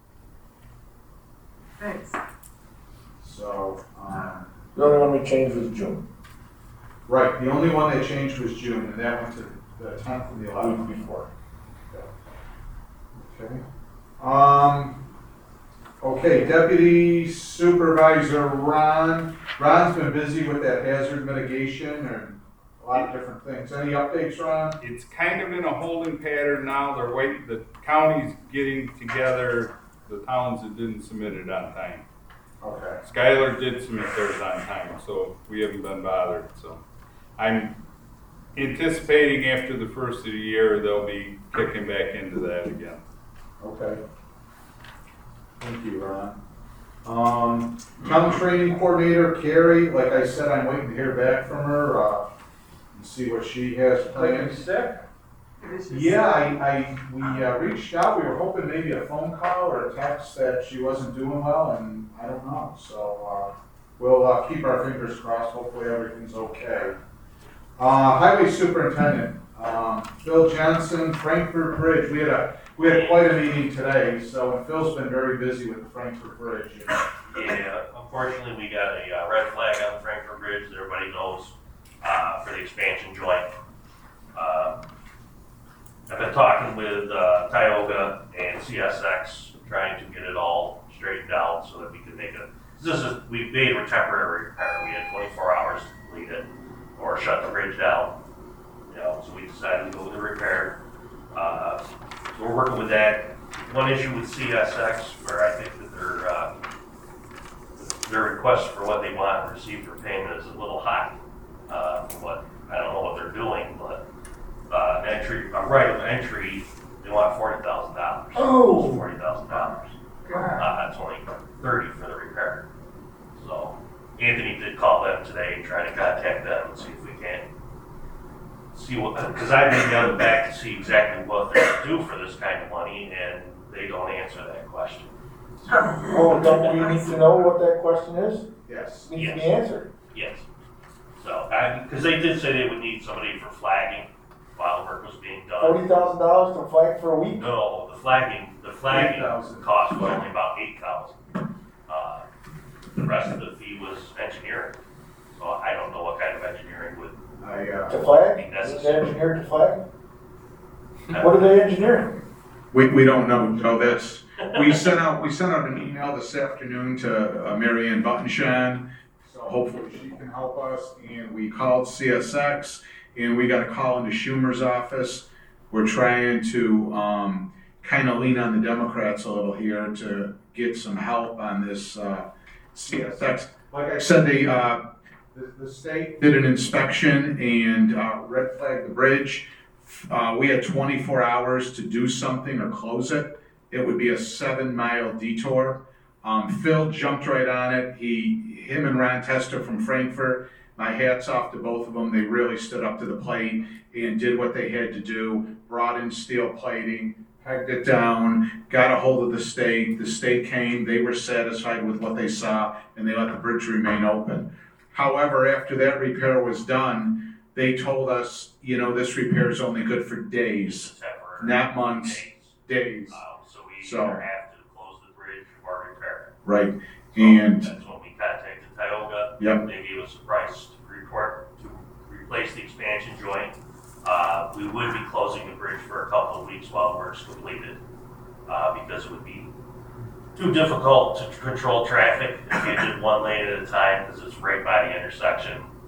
Thanks. So, um, The only one we changed was June, right, the only one that changed was June, and that went to the tenth and the the eleventh. week before. Okay. Um, okay, Deputy Supervisor Ron. Ron's been busy with that hazard mitigation and a lot of different things. Any updates, Ron? It's kind of in a holding pattern now. They're waiting, the county's getting together the towns that didn't submit it on time. Okay. Skylar did submit theirs on time, so we haven't been bothered, so. I'm anticipating after the first of the year, they'll be kicking back into that again. Okay. Thank you, Ron. Um, town training coordinator, Carrie, like I said, I'm waiting to hear back from her, uh, and see what she has Like planned. you sick? Yeah, I, I, we uh, reached out, we were hoping maybe a phone call or a text that she wasn't doing well, and I don't know, so, uh, we'll, uh, keep our fingers crossed, hopefully everything's okay. Uh, highway superintendent, um, Phil Johnson, Frankfurt Bridge, we had a, we had quite a meeting today, so and Phil's been very busy with the Frankfurt Bridge. Yeah, unfortunately, we got a uh, red flag on the Frankfurt Bridge that everybody knows, uh, for the expansion joint. Uh, I've been talking with, uh, Tioga and C S X, trying to get it all straightened out so that we can make a, this is, we made a temporary repair, we had twenty-four hours to complete it, or shut the bridge down. You know, so we decided to go with the repair. Uh, so we're working with that. One issue with C S X, where I think that their, uh, their request for what they want and receive for payment is a little high. Uh, what, I don't know what they're doing, but, uh, an entry, a right of entry, they want forty thousand dollars. Oh. Forty thousand dollars. Uh, it's only thirty for the repair. So Anthony did call them today and try to contact them and see if we can see what, because I've been down back to see exactly what they're gonna do for this kind of money, and they don't answer that question. Oh, don't we need to know what that question is? Yes. Needs to be Yes. answered. Yes. So, I, because they did say they would need somebody for flagging while the work was being done. Forty thousand dollars to flag for a week? No, the flagging, the flagging eight thousand. cost was only about eight thousand. Uh, the rest of the fee was engineering. So I don't know what kind of engineering would I, uh, To flag? be Is it necessary. engineered to flag? What are they engineering? we, we don't know, Joe, that's, we sent out, we sent out an email this afternoon to uh, Mary Ann Buttenshaw, so hopefully she can help us, and we called C S X, and we got a call into Schumer's office. We're trying to, um, kind of lean on the Democrats a little here to get some help on this, uh, C S X. Like I said, they, uh, the, the state did an inspection and, uh, red flagged the bridge. Uh, we had twenty-four hours to do something or close it. It would be a seven mile detour. Um, Phil jumped right on it. He, him and Ron Tester from Frankfurt, my hat's off to both of them. They really stood up to the plate and did what they had to do, brought in steel plating, pegged it down, got a hold of the state. The state came, they were satisfied with what they saw, and they let the bridge remain open. However, after that repair was done, they told us, you know, this repair is only good for days, Temporary not months, days. days. Uh, so we So- either have to close the bridge or repair it. Right, So and, that's when we contacted Tioga. Yep. They gave us a price to report, to replace the expansion joint. Uh, we would be closing the bridge for a couple of weeks while work's completed, uh, because it would be too difficult to control traffic if you did one lane at a time, because it's right by the intersection.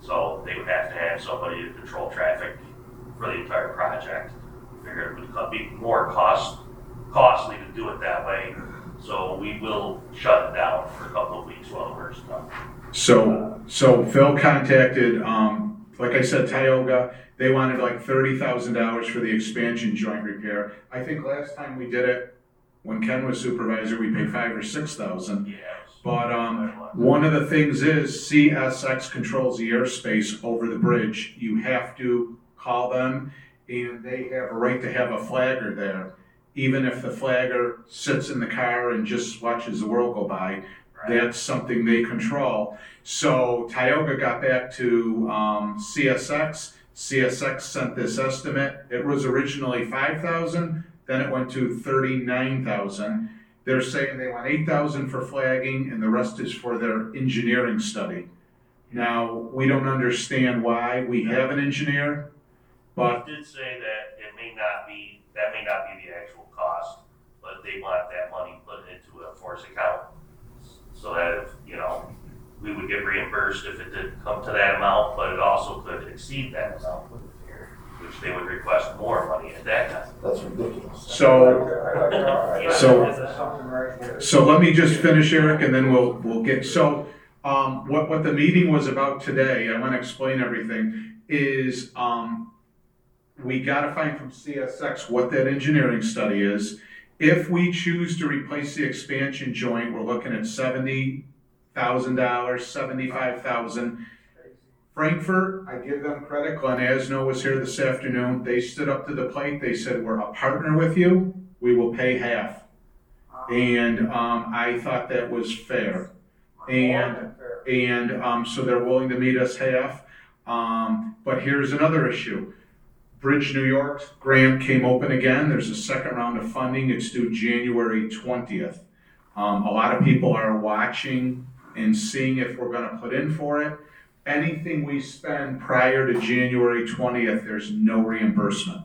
So they would have to have somebody to control traffic for the entire project. Figured it would co- be more cost, costly to do it that way. So we will shut it down for a couple of weeks while the work's done. So, so Phil contacted, um, like I said, Tioga, they wanted like thirty thousand dollars for the expansion joint repair. I think last time we did it, when Ken was supervisor, we paid five or six thousand. Yeah. But, um, one of the things is C S X controls the airspace over the bridge. You have to call them and they have a right to have a flagger there. Even if the flagger sits in the car and just watches the world go by, that's something they control. So Tioga got back to um, C S X. C S X sent this estimate. It was originally five thousand, then it went to thirty-nine thousand. They're saying they want eight thousand for flagging and the rest is for their engineering study. Now, we don't understand why. We have an engineer, but He did say that it may not be, that may not be the actual cost, but they want that money put into a force account. So that if, you know, we would get reimbursed if it did come to that amount, but it also could exceed that amount, which they would request more money at that time. That's ridiculous. so, I like, I like So- there's something right here. so let me just finish, Eric, and then we'll, we'll get, so, um, what, what the meeting was about today, I want to explain everything, is, um, we gotta find from C S X what that engineering study is. If we choose to replace the expansion joint, we're looking at seventy thousand dollars, seventy-five thousand. Frankfurt, I give them credit, Glenn Asno was here this afternoon, they stood up to the plate, they said, we're a partner with you, we will pay half. And, um, I thought that was fair. And, and, um, so they're willing to meet us half. Um, but here's another issue. Bridge New York's grant came open again. There's a second round of funding. It's due January twentieth. Um, a lot of people are watching and seeing if we're gonna put in for it. Anything we spend prior to January twentieth, there's no reimbursement.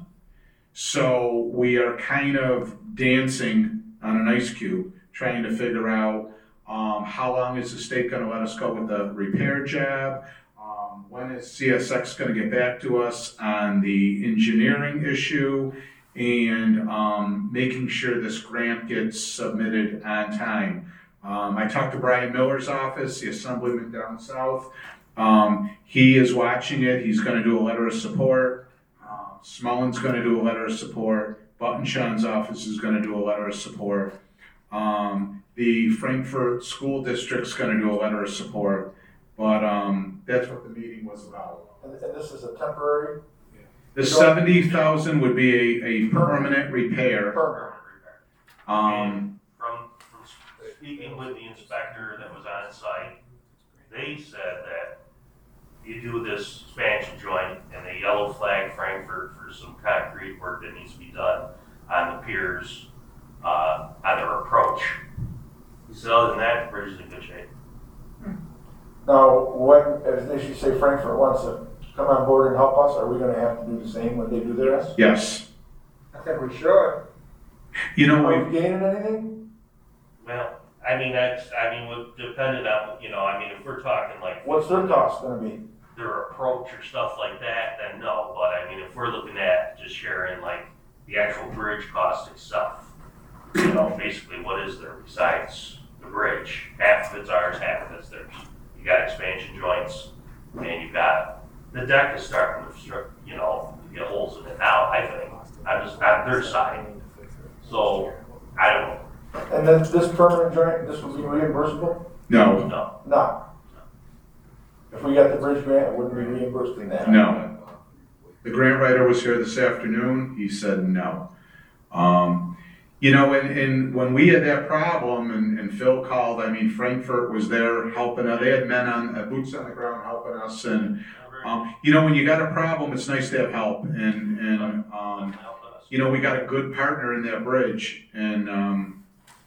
So we are kind of dancing on an ice cube, trying to figure out, um, how long is the state gonna let us go with the repair job? Um, when is C S X gonna get back to us on the engineering issue and, um, making sure this grant gets submitted on time? Um, I talked to Brian Miller's office, the assemblyman down south. Um, he is watching it, he's gonna do a letter of support. Um, Smullen's gonna do a letter of support. Button Sean's office is gonna do a letter of support. Um, the Frankfurt School District's gonna do a letter of support. But, um, that's what the meeting was about. And, and this is a temporary, The seventy thousand would be a, a permanent repair. permanent. Um, From, from speaking with the inspector that was on site, they said that you do this expansion joint and they yellow flag Frankfurt for some concrete work that needs to be done on the piers, uh, on their approach. He said, other than that, the bridge is in good shape. Now, when, as they should say, Frankfurt wants to come on board and help us, are we gonna have to do the same when they do theirs? yes. I think we should. You know, Are we, we gaining anything? Well, I mean, that's, I mean, with- depending on, you know, I mean, if we're talking like. What's their cost gonna be? Their approach or stuff like that, then no, but I mean, if we're looking at just sharing like the actual bridge cost itself, you know, basically what is there besides the bridge? Half of it's ours, half of it's theirs. You got expansion joints, and you got, the deck is starting to, stru- you know, get holes in it now, I think, on this, on their side. So, I don't know, And then this permanent joint, this will be reimbursable? no, no. No. If we got the bridge grant, it wouldn't be reimbursed in that? no. The grant writer was here this afternoon, he said no. Um, you know, and, and when we had that problem and, and Phil called, I mean, Frankfurt was there helping us, they had men on, uh, boots on the ground helping us and, um, you know, when you got a problem, it's nice to have help and, and, um, you know, we got a good partner in that bridge and, um,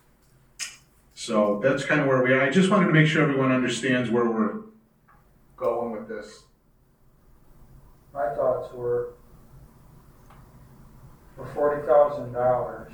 so that's kind of where we are. I just wanted to make sure everyone understands where we're going with this. My thoughts were, for forty thousand dollars,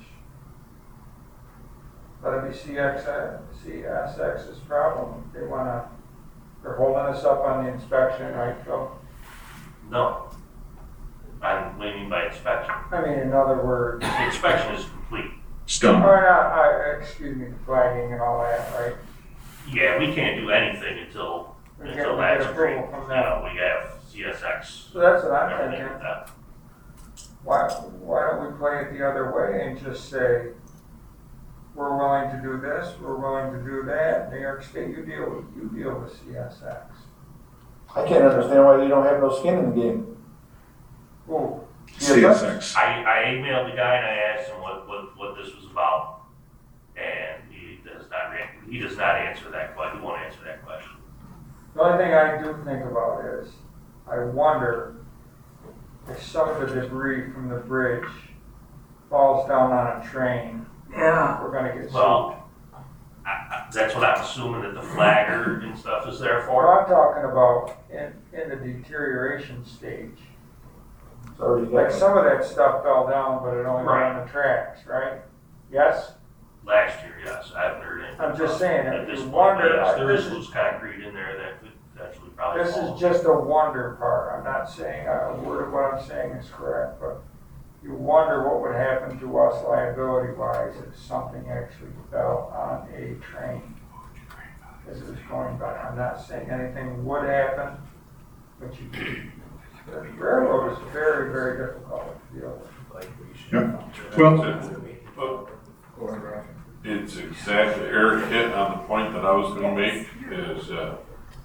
let it be C X, C S X's problem. They wanna They're holding us up on the inspection, right, Phil? No. I, what do you mean by inspection? I mean, in other words, The inspection is complete. It's done. or not, I, excuse me, flagging and all that, right? Yeah, we can't do anything until, We get- until we get that's approval agreed. from You them. know, we have C S X, So that's what I'm everything thinking. like that. Why, why don't we play it the other way and just say, we're willing to do this, we're willing to do that, New York State, you deal with, you deal with C S X. I can't understand why they don't have no skin in the game. Ooh, C S X. I, I emailed the guy and I asked him what, what, what this was about. And he does not, re- he does not answer that question, he won't answer that question. the only thing I do think about is, I wonder if some of the debris from the bridge falls down on a train, Yeah. we're gonna get sued. Well, I, I, that's what I'm assuming that the flagger and stuff is there What for. I'm talking about in, in the deterioration stage, Sorry, like some of that stuff fell down, but it only went on the tracks, right? Yes? Last year, yes, I haven't heard anything. I'm just about saying, it. if At this you point, wonder, yes, I- there this is is- loose concrete in there that could potentially probably This fall. is just a wonder part. I'm not saying a word of what I'm saying is correct, but you wonder what would happen to us liability wise if something actually fell on a train as it was going by. I'm not saying anything would happen, but you, the railroad is very, very difficult to deal with. Yep. Well, It's exactly, Eric hit on the point that I was gonna make, is, uh,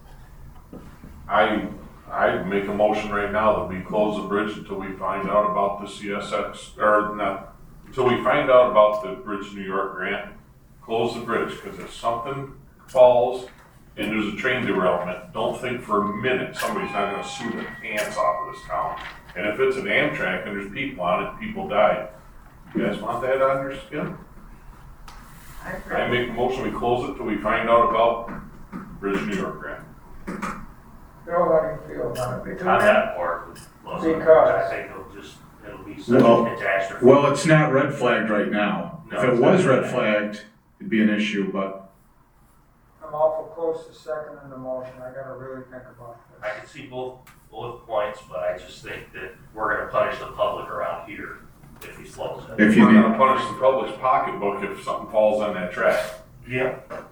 I, I make a motion right now that we close the bridge until we find out about the C S X, or not, until we find out about the Bridge New York grant, close the bridge, because if something falls and there's a train derailment, don't think for a minute somebody's not gonna sue the pants off of this town. And if it's an Amtrak and there's people on it, people die. You guys want that on your skin? I make a motion, we close it till we find out about Bridge New York grant. Bill, how do you feel about it? On that part, well, Because- I think it'll just, it'll be such Well- a catastrophe. well, it's not red flagged right now. If No, it it's was not. red flagged, it'd be an issue, but I'm awful close to seconding the motion. I gotta really think about I this. can see both, both points, but I just think that we're gonna punish the public around here if he slows it. if you We're need, gonna punish the public's pocketbook if something falls on that track, Yeah.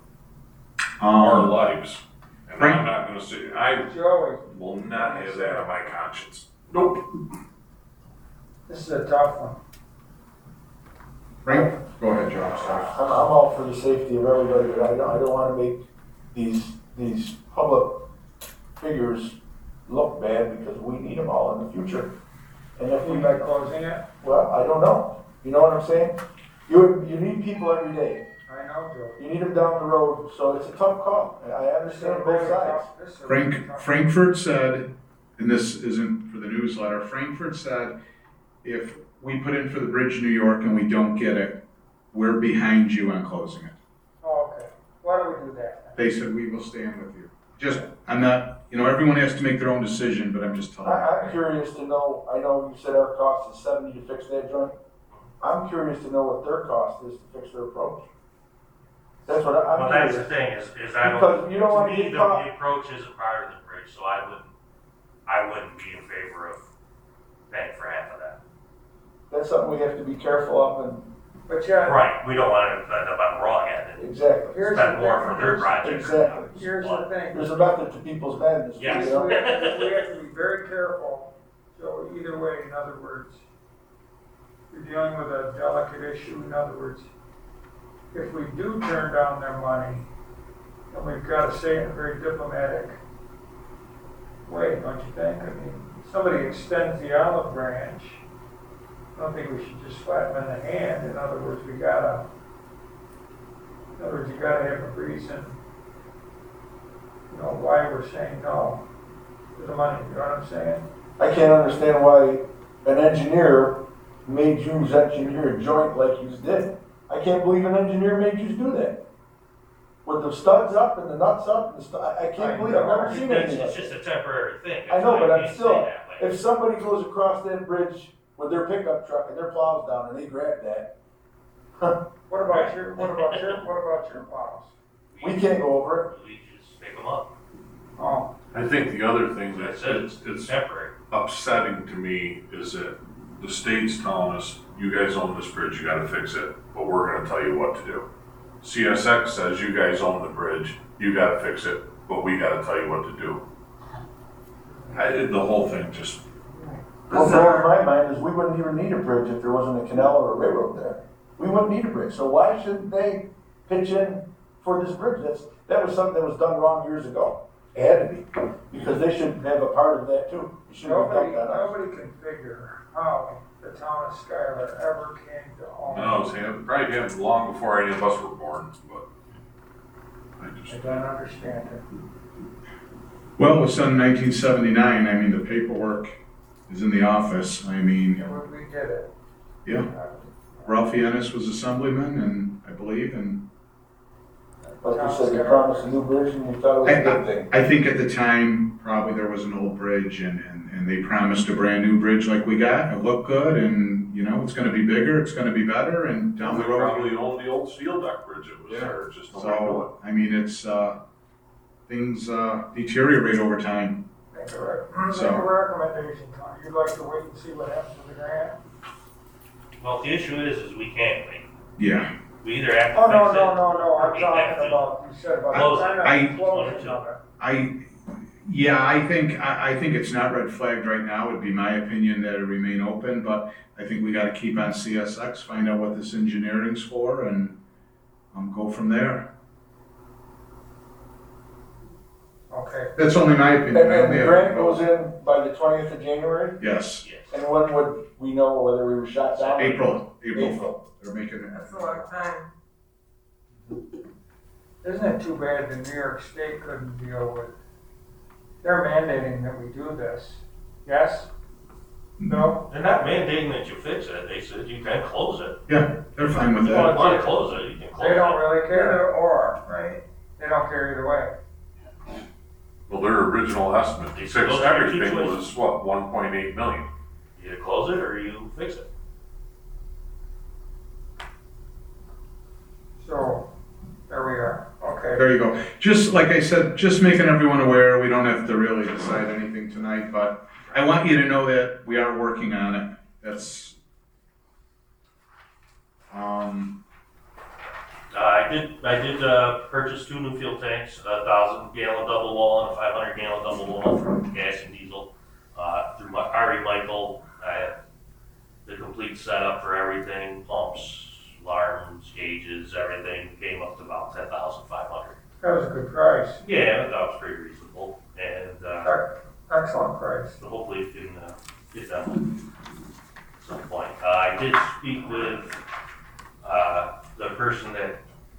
our um, lives. And Frank? I'm not gonna say, I Joey, will not have that on my conscience. Nope. this is a tough one. Frank, go ahead, John, sorry. I'm, I'm all for the safety of everybody, but I don't, I don't wanna make these, these public figures look bad because we need them all in the future. And if we, By closing it, well, I don't know, you know what I'm saying? You, you need people every day, I know, Joey. you need them down the road, so it's a tough call, and I understand both sides. This is a really Frank, tough- Frankfurt said, and this isn't for the newsletter, Frankfurt said, if we put in for the Bridge New York and we don't get it, we're behind you on closing it. Oh, okay, why don't we do that? They said, we will stand with you. Just, I'm not, you know, everyone has to make their own decision, but I'm just telling you. I, I'm curious to know, I know you said our cost is seventy to fix that joint. I'm curious to know what their cost is to fix their approach. That's what I- Well, I'm that's the curious. thing, is, is I don't, Because you don't to wanna me, get the, caught. the approach isn't part of the bridge, so I wouldn't, I wouldn't be in favor of paying for half of that. That's something we have to be careful of, and, But yeah, Right, we don't want to end up on the wrong end and exactly, here's the spend more thing, for their here's, project. exactly. here's the thing. There's a method to people's madness, you Yes. know? We have to- we have to be very careful, so either way, in other words, you're dealing with a delicate issue, in other words, if we do turn down their money, then we've got to say it in a very diplomatic way, don't you think? I mean, somebody extends the olive branch, I don't think we should just slap them in the hand, in other words, we gotta, in other words, you gotta have a reason, you know, why we're saying no to the money, you know what I'm saying? I can't understand why an engineer made you engineer a joint like you did. I can't believe an engineer made you do that. With the studs up and the nuts up and the stu- I, I can't I believe, I've know. never seen It's, anything it's like just that. a temporary thing. I know, but You I'm can't say still, that way. if somebody goes across that bridge with their pickup truck and their plows down and they grab that, What about your, what about your, what about your plows? we can't go over We just pick them up. I think the other thing that That's it. it's, it's Temporary. upsetting to me is that the state's telling us, you guys own this bridge, you gotta fix it, but we're gonna tell you what to do. C S X says, you guys own the bridge, you gotta fix it, but we gotta tell you what to do. I, the whole thing just, What's blowing my mind is we wouldn't even need a bridge if there wasn't a canal or a railroad there. We wouldn't need a bridge, so why shouldn't they pitch in for this bridge? That's, that was something that was done wrong years ago. It had to be, because they should have a part of that too. You shouldn't have Nobody, dumped that on. nobody can figure how the town of Schuyler ever came to own. no, it's happened- probably happened long before any of us were born, but I I just, don't understand it. Well, it was done in nineteen seventy-nine, I mean, the paperwork is in the office, I mean, And we, we did it. yeah. Ralph Ennis was assemblyman, and I believe, and Like you said, they promised a new bridge and you thought it was a good thing. I think at the time, probably there was an old bridge, and, and, and they promised a brand new bridge like we got, it looked good, and, you know, it's gonna be bigger, it's gonna be better, and down they the road. probably owned the old steel deck bridge that was Yeah. there, just nobody knew it. So, I mean, it's, uh, things, uh, deteriorate over time. Make a, rec- So- make a recommendation, Tom. You'd like to wait and see what happens with the grant? Well, the issue is, is we can't wait. Yeah. We either have to Oh, no, fix it. no, no, no, or I'm we have talking to- about, you said about. Close it. I'm not I- closing of it. I, yeah, I think, I, I think it's not red flagged right now, it'd be my opinion that it remain open, but I think we gotta keep on C S X, find out what this engineering's for, and, um, go from there. Okay. That's only my And opinion. I then the may have- grant goes in by the twentieth of January, Yes, Yes. and when would we know whether we were shot down? April, April, April. they're making it. That's a long time. Isn't it too bad the New York State couldn't deal with, they're mandating that we do this, yes? No? They're not mandating that you fix it, they said you can close it. Yeah, they're fine with If you that. wanna close it, you can close it. They don't really care, Either or, right? they don't care either way. Well, their original estimate to They fix said those are your two everything choices. was what, one point eight million? You either close it or you fix it. So, there we are, okay. There you go. Just like I said, just making everyone aware, we don't have to really decide anything tonight, but I want you to know that we are working on it. That's, um, Uh, I did, I did, uh, purchase two new fuel tanks, a thousand gallon double wall and a five hundred gallon double wall for gas and diesel. Uh, through my, Ari Michael, I had the complete setup for everything, pumps, alarms, gauges, everything, came up to about ten thousand five hundred. That was a good price, Yeah, that was pretty reasonable, and, uh, Ec- excellent price. so hopefully we can, uh, get that one at some point. Uh, I did speak with, uh, the person that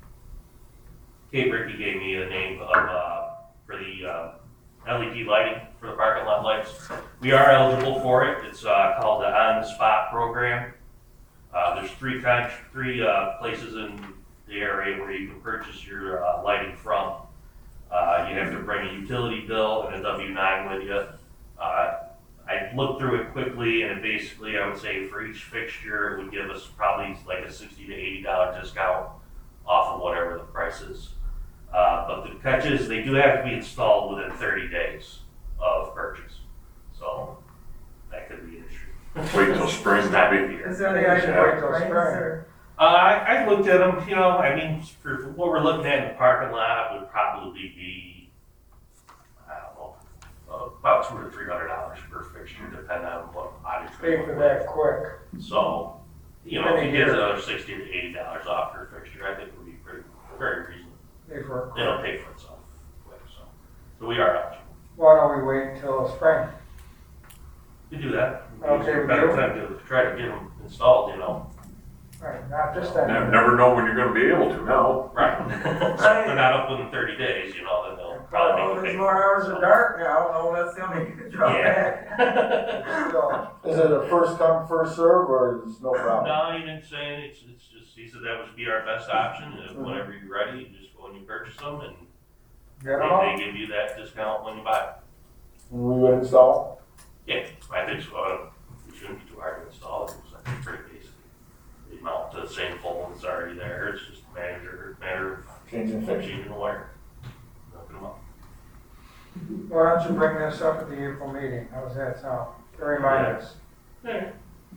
Kate Ricky gave me the name of, uh, for the, uh, L E D lighting for the parking lot lights. We are eligible for it. It's, uh, called the On the Spot program. Uh, there's three con, three, uh, places in the area where you can purchase your, uh, lighting from. Uh, you have to bring a utility bill and a W nine with you. Uh, I looked through it quickly, and basically, I would say for each fixture, it would give us probably like a sixty to eighty dollar discount off of whatever the price is. Uh, but the catch is, they do have to be installed within thirty days of purchase, so that could be an issue. Wait till spring, It's not maybe. here. Is there any Yeah, idea wait what till price spring. or? Uh, I, I looked at them, you know, I mean, for, for what we're looking at in the parking lot would probably be, I don't know, uh, about two or three hundred dollars per fixture, depending on what body. Pay for that quick. So, you know, if you get another sixty to eighty dollars off per fixture, I think it would be pretty, very reasonable. Pay for They don't it quick. pay for itself quick, so, so we are eligible. Why don't we wait until spring? You do that. Okay, we Better do. time to try to get them installed, you know. Right, not just Never, that. never know when you're gonna be able to now. Right. If they're not up within thirty days, you know, then they'll probably Oh, make a there's pay. more hours of dark now, oh, that's the only drawback. Yeah. So, Is it a first come, first serve, or is no problem? No, he didn't say, it's, it's just, he said that would be our best option, and Mm-hmm. whenever you're ready, you just go and you purchase them, and get them they, up. they give you that discount when you buy it. And we would install? Yeah, I think so, uh, it shouldn't be too hard to install, it's like pretty basic. They mount to the same pole that's already there, it's just a matter, matter of Changing fixture. changing the wire. Hooking them up. Why don't you bring this up at the April meeting? How's that sound? To remind us. Yeah.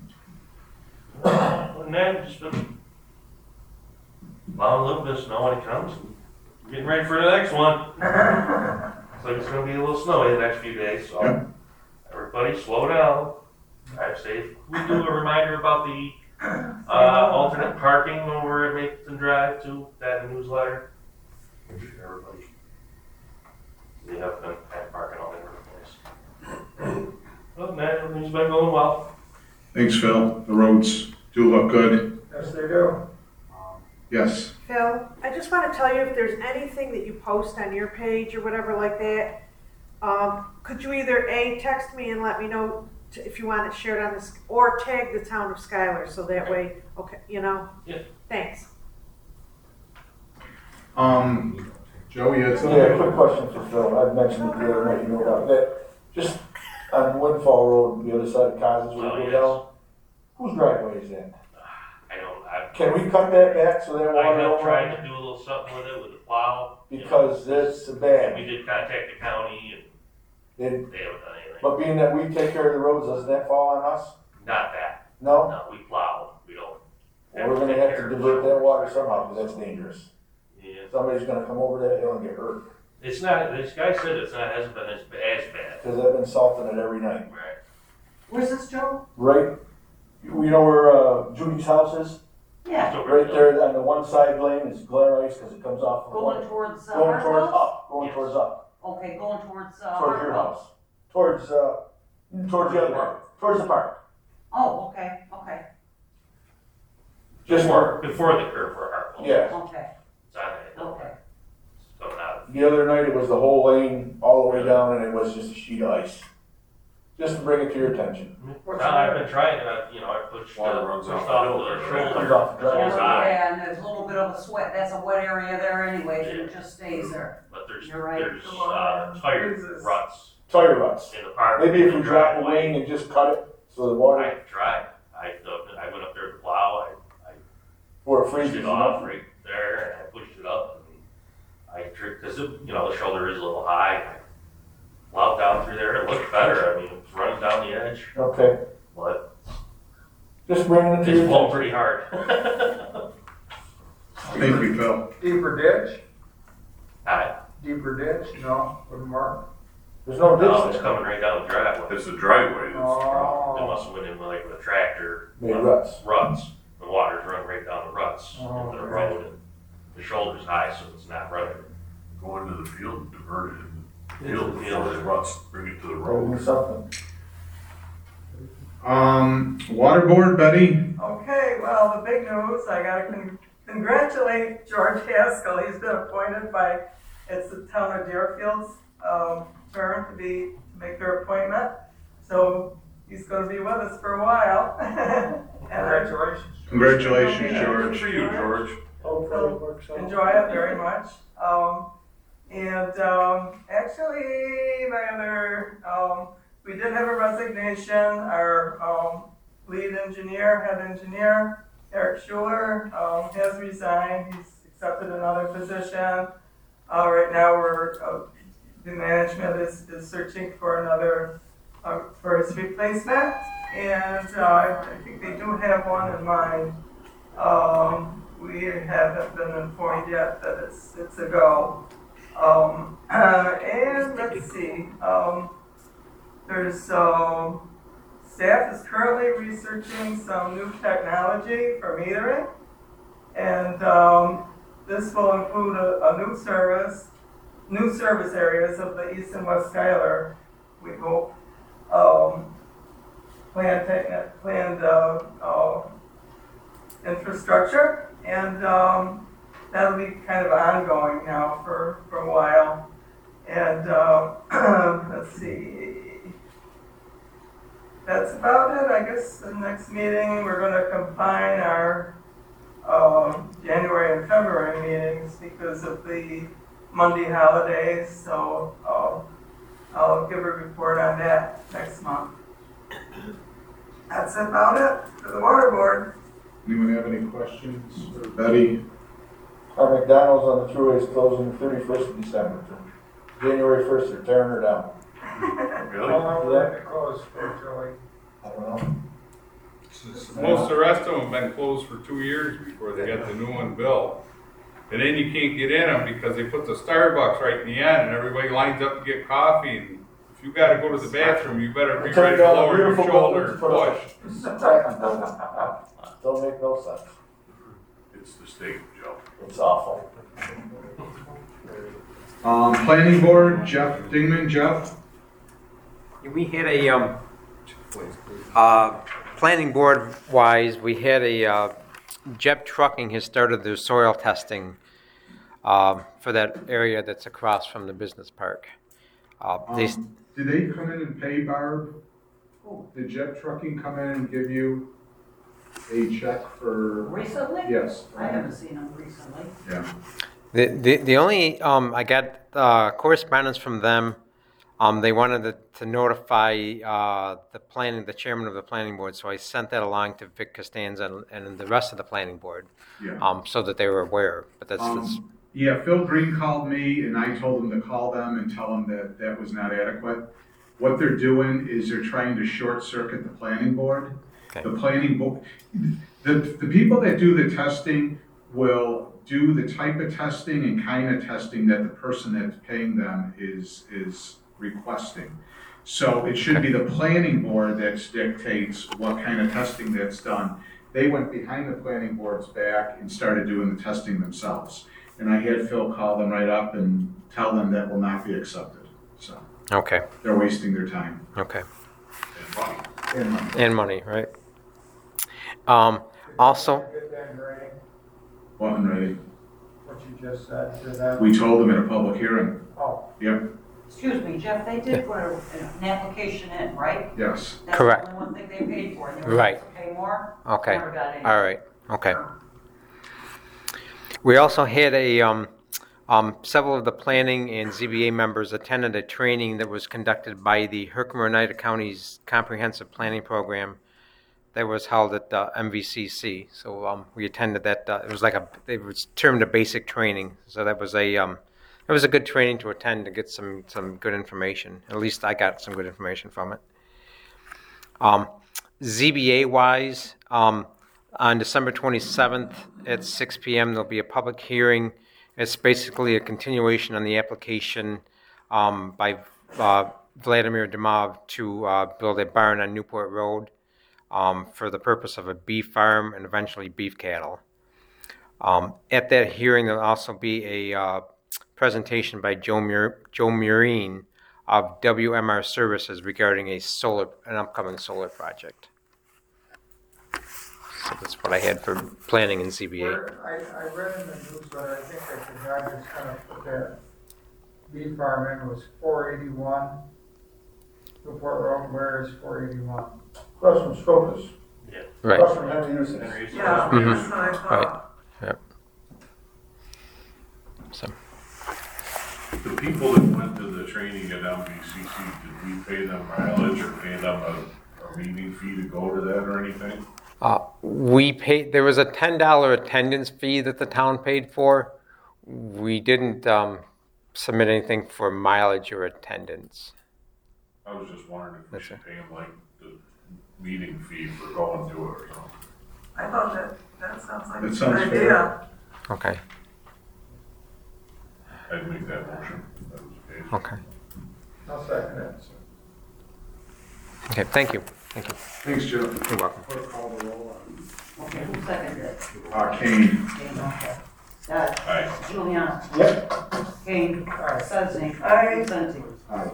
And then just been plowing a little bit of snow when it comes, and getting ready for the next one. Looks like it's gonna be a little snowy the next few days, so Yeah. everybody slow down, drive safe. We do a reminder about the uh, alternate parking over at Mapleton Drive too, that in the newsletter. Make sure everybody, they have been had parking all over the place. Other than that, everything's been going well. Thanks, Phil. The roads do look good. Yes, they do. Yes. Phil, I just want to tell you if there's anything that you post on your page or whatever like that, um, could you either A, text me and let me know to, if you want it shared on this, or tag the town of Schuyler so that way, okay, you know? Yeah. Thanks. Um, Joe, you had Yeah, something? quick question for Phil. I mentioned it the other night, you know about that. Just on Windfall Road, the other side of Cosas, where Oh, you yes. go down. Whose driveway is that? I don't, I've. Can we cut that back so that I water have don't tried run? to do a little something with it with the plow. you know. Because that's And bad. we did contact the county and They- they haven't done anything. But being that we take care of the roads, doesn't that fall on us? Not that, No? no, we plow, we don't. Well, we're gonna have to divert that water somehow, because that's dangerous. Yeah, Somebody's gonna come over that hill and get hurt. it's not, this guy said it's not, hasn't been as, as bad. Because I've been salting it every night. Right. Where's this, Joe? Right, you you know where uh, Judy's house is? Yeah, So Right there on the one side lane is glare ice, because it comes off. of going towards, uh, Going our towards house? up, going Yes. towards up, Okay, going towards, uh, towards our your house. house. Towards, uh, towards the other park, towards the park. Oh, okay, okay, Just Before, before the curve for our. Yeah. okay, It's on that hill. okay. It's coming out. The other night, it was the whole lane all the way down, and it was just a sheet of ice. Just to bring it to your attention. What's Now, the I've matter? been trying to, you know, I pushed, Water uh, runs pushed off off the the hill there. shoulder. Comes off the driveway. It's high. Yeah, and there's a little bit of a sweat, that's a wet area there anyway, and it just stays there. But there's, You're right. there's, uh, tire Jesus. ruts Tire ruts. in the park. Maybe if in we the drop a driveway. wing and just cut it, so the water, I tried, I, uh, I went up there to plow, I, I where it pushed freezes it you off up. right there, and I pushed it up, and I tricked, cause it, you know, the shoulder is a little high, I plowed down through there, it looked better, I mean, it was running down the edge, Okay, but just bringing it to it's your blowing attention. pretty hard. Thank you, Phil. Deeper ditch? I, Deeper ditch? No, wouldn't work. There's no no, ditch it's there. coming right down the driveway, It's the driveway that's the problem. it Oh. must have went in like with a tractor. Made ruts. Ruts, the water's running right down the ruts, Oh, into the okay. road, and the shoulder's high, so it's not running. Go into the field and divert it in the Into field the before field. the ruts, bring it to the Or do road. something. Um, water board, Betty? Okay, well, the big news, I gotta con- congratulate George Haskell, he's been appointed by, it's the town of Deerfield's, um, turn to be, to make their appointment. So he's gonna be with us for a while. And I Congratulations. Congratulations, Yeah. Good George. for you, George. Hopefully it works out. enjoy it very much. Um, and, um, actually, my other, um, we did have a resignation, our, um, lead engineer, head engineer, Eric Schuler, um, has resigned, he's accepted another position. Uh, right now, we're, uh, the management is, is searching for another, uh, for his replacement, and, uh, I I think they do have one in mind. Um, we haven't been informed yet that it's, it's a go. Um, and let's see, um, there's, um, staff is currently researching some new technology for metering. And, um, this will include a, a new service, new service areas of the east and west Schuyler, we hope. Um, planned, techni- planned, uh, uh, infrastructure, and, um, that'll be kind of ongoing now for, for a while. And, uh, let's see, that's about it. I guess the next meeting, we're gonna combine our, um, January and February meetings because of the Monday holidays, so, uh, I'll give a report on that next month. That's about it for the water board. Anyone have any questions for Betty? Our McDonald's on the thruway is closing the thirty-first of December. January first, they're tearing her down. Really? How long will that be closed for, Joey? I don't know. Most of the rest of them have been closed for two years before they got the new one built. And then you can't get in them because they put the Starbucks right in the end and everybody lines up to get coffee. And if you gotta go to the bathroom, you better be Turn ready to down a lower your beautiful shoulder building and to put a push. tax building. Don't make no sense. It's the state, Joe. It's awful. Um, planning board, Jeff Dingman, Jeff? We had a, um, uh, planning board wise, we had a, uh, Jeb Trucking has started their soil testing, um, for that area that's across from the business park. Uh, they, Um, did they come in and pay, Barb? Did Jet Trucking come in and give you a check for? Recently? Yes. I haven't seen them recently. Yeah. The, the, the only, um, I got, uh, correspondence from them. Um, they wanted to, to notify, uh, the planning, the chairman of the planning board, so I sent that along to Vic Costanza and, and the rest of the planning board, Yeah. um, so that they were aware, but that's, Um, that's, Yeah, Phil Green called me and I told him to call them and tell them that that was not adequate. What they're doing is they're trying to short circuit the planning board. Okay. The planning board, the, the people that do the testing will do the type of testing and kind of testing that the person that's paying them is, is requesting. So it should be the planning board that dictates what kind of testing that's done. They went behind the planning board's back and started doing the testing themselves. And I had Phil call them right up and tell them that will not be accepted. So okay, they're wasting their time okay. And money. and money. And money, right? Um, also, Get that grading, Wasn't ready. what you just said to them. We told them at a public hearing. Oh, Yep, Excuse me, Jeff, they did put a- an application in, right? yes. Correct. That's the only one thing they paid for. and they were Right. supposed to pay more? okay, Never got any. all right, okay. We also had a, um, um, several of the planning and Z B A members attended a training that was conducted by the Herkimer Oneida County's Comprehensive Planning Program that was held at uh, M V C C. So um, we attended that. Uh, it was like a, it was termed a basic training. So that was a, um, it was a good training to attend to get some some good information. At least I got some good information from it. Um, Z B A wise, um, on December twenty-seventh at six p.m. there'll be a public hearing. It's basically a continuation on the application um, by uh, Vladimir Demov to uh, build a barn on Newport Road um, for the purpose of a beef farm and eventually beef cattle. Um, at that hearing, there'll also be a uh, presentation by Joe Mur- Joe Murine of W M R Services regarding a solar, an upcoming solar project. So that's what I had for planning in Z B A. where, I, I read in the newsletter, I think that the guy that's gonna put that beef farm in was four eighty-one. Newport Road, where is four eighty-one? Across from Scopus. Right. Across from Henry Houston. Yeah, Mhm. that's what I thought. Yep. So The people that went to the training at M V C C, did we pay them mileage or pay them a, a meeting fee to go to that or anything? uh, we paid. There was a ten dollar attendance fee that the town paid for. We didn't um, submit anything for mileage or attendance. I was just wondering if we That's should pay them like the meeting fee for going to it or something. I thought that, that sounds like That a sounds good fair. idea. Okay. I'd make that motion. if That was the case. Okay. I'll second it. Okay. Thank you. Thank you. Thanks, Joe. You're welcome. Clerk, call the roll. Okay, who seconded it? Uh, Kane. Kane, okay. Uh, Aye. Juliana. Yep. Kane. Sudsney. Aye. Sensing. Aye.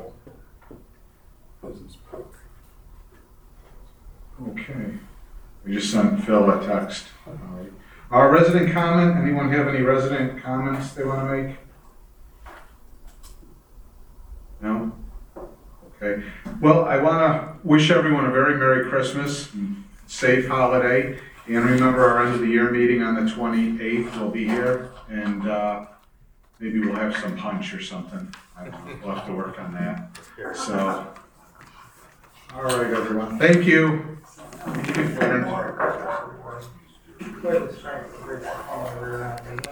Okay. We just sent Phil a text. All right. Our resident comment, anyone have any resident comments they want to make? No? Okay. Well, I want to wish everyone a very Merry Christmas, safe holiday, and remember our end of the year meeting on the twenty-eighth. We'll be here, and uh, maybe we'll have some punch or something. I don't know. We'll have to work on that. So, all right, everyone. Thank you. Play the strength of Rich Palmer, uh,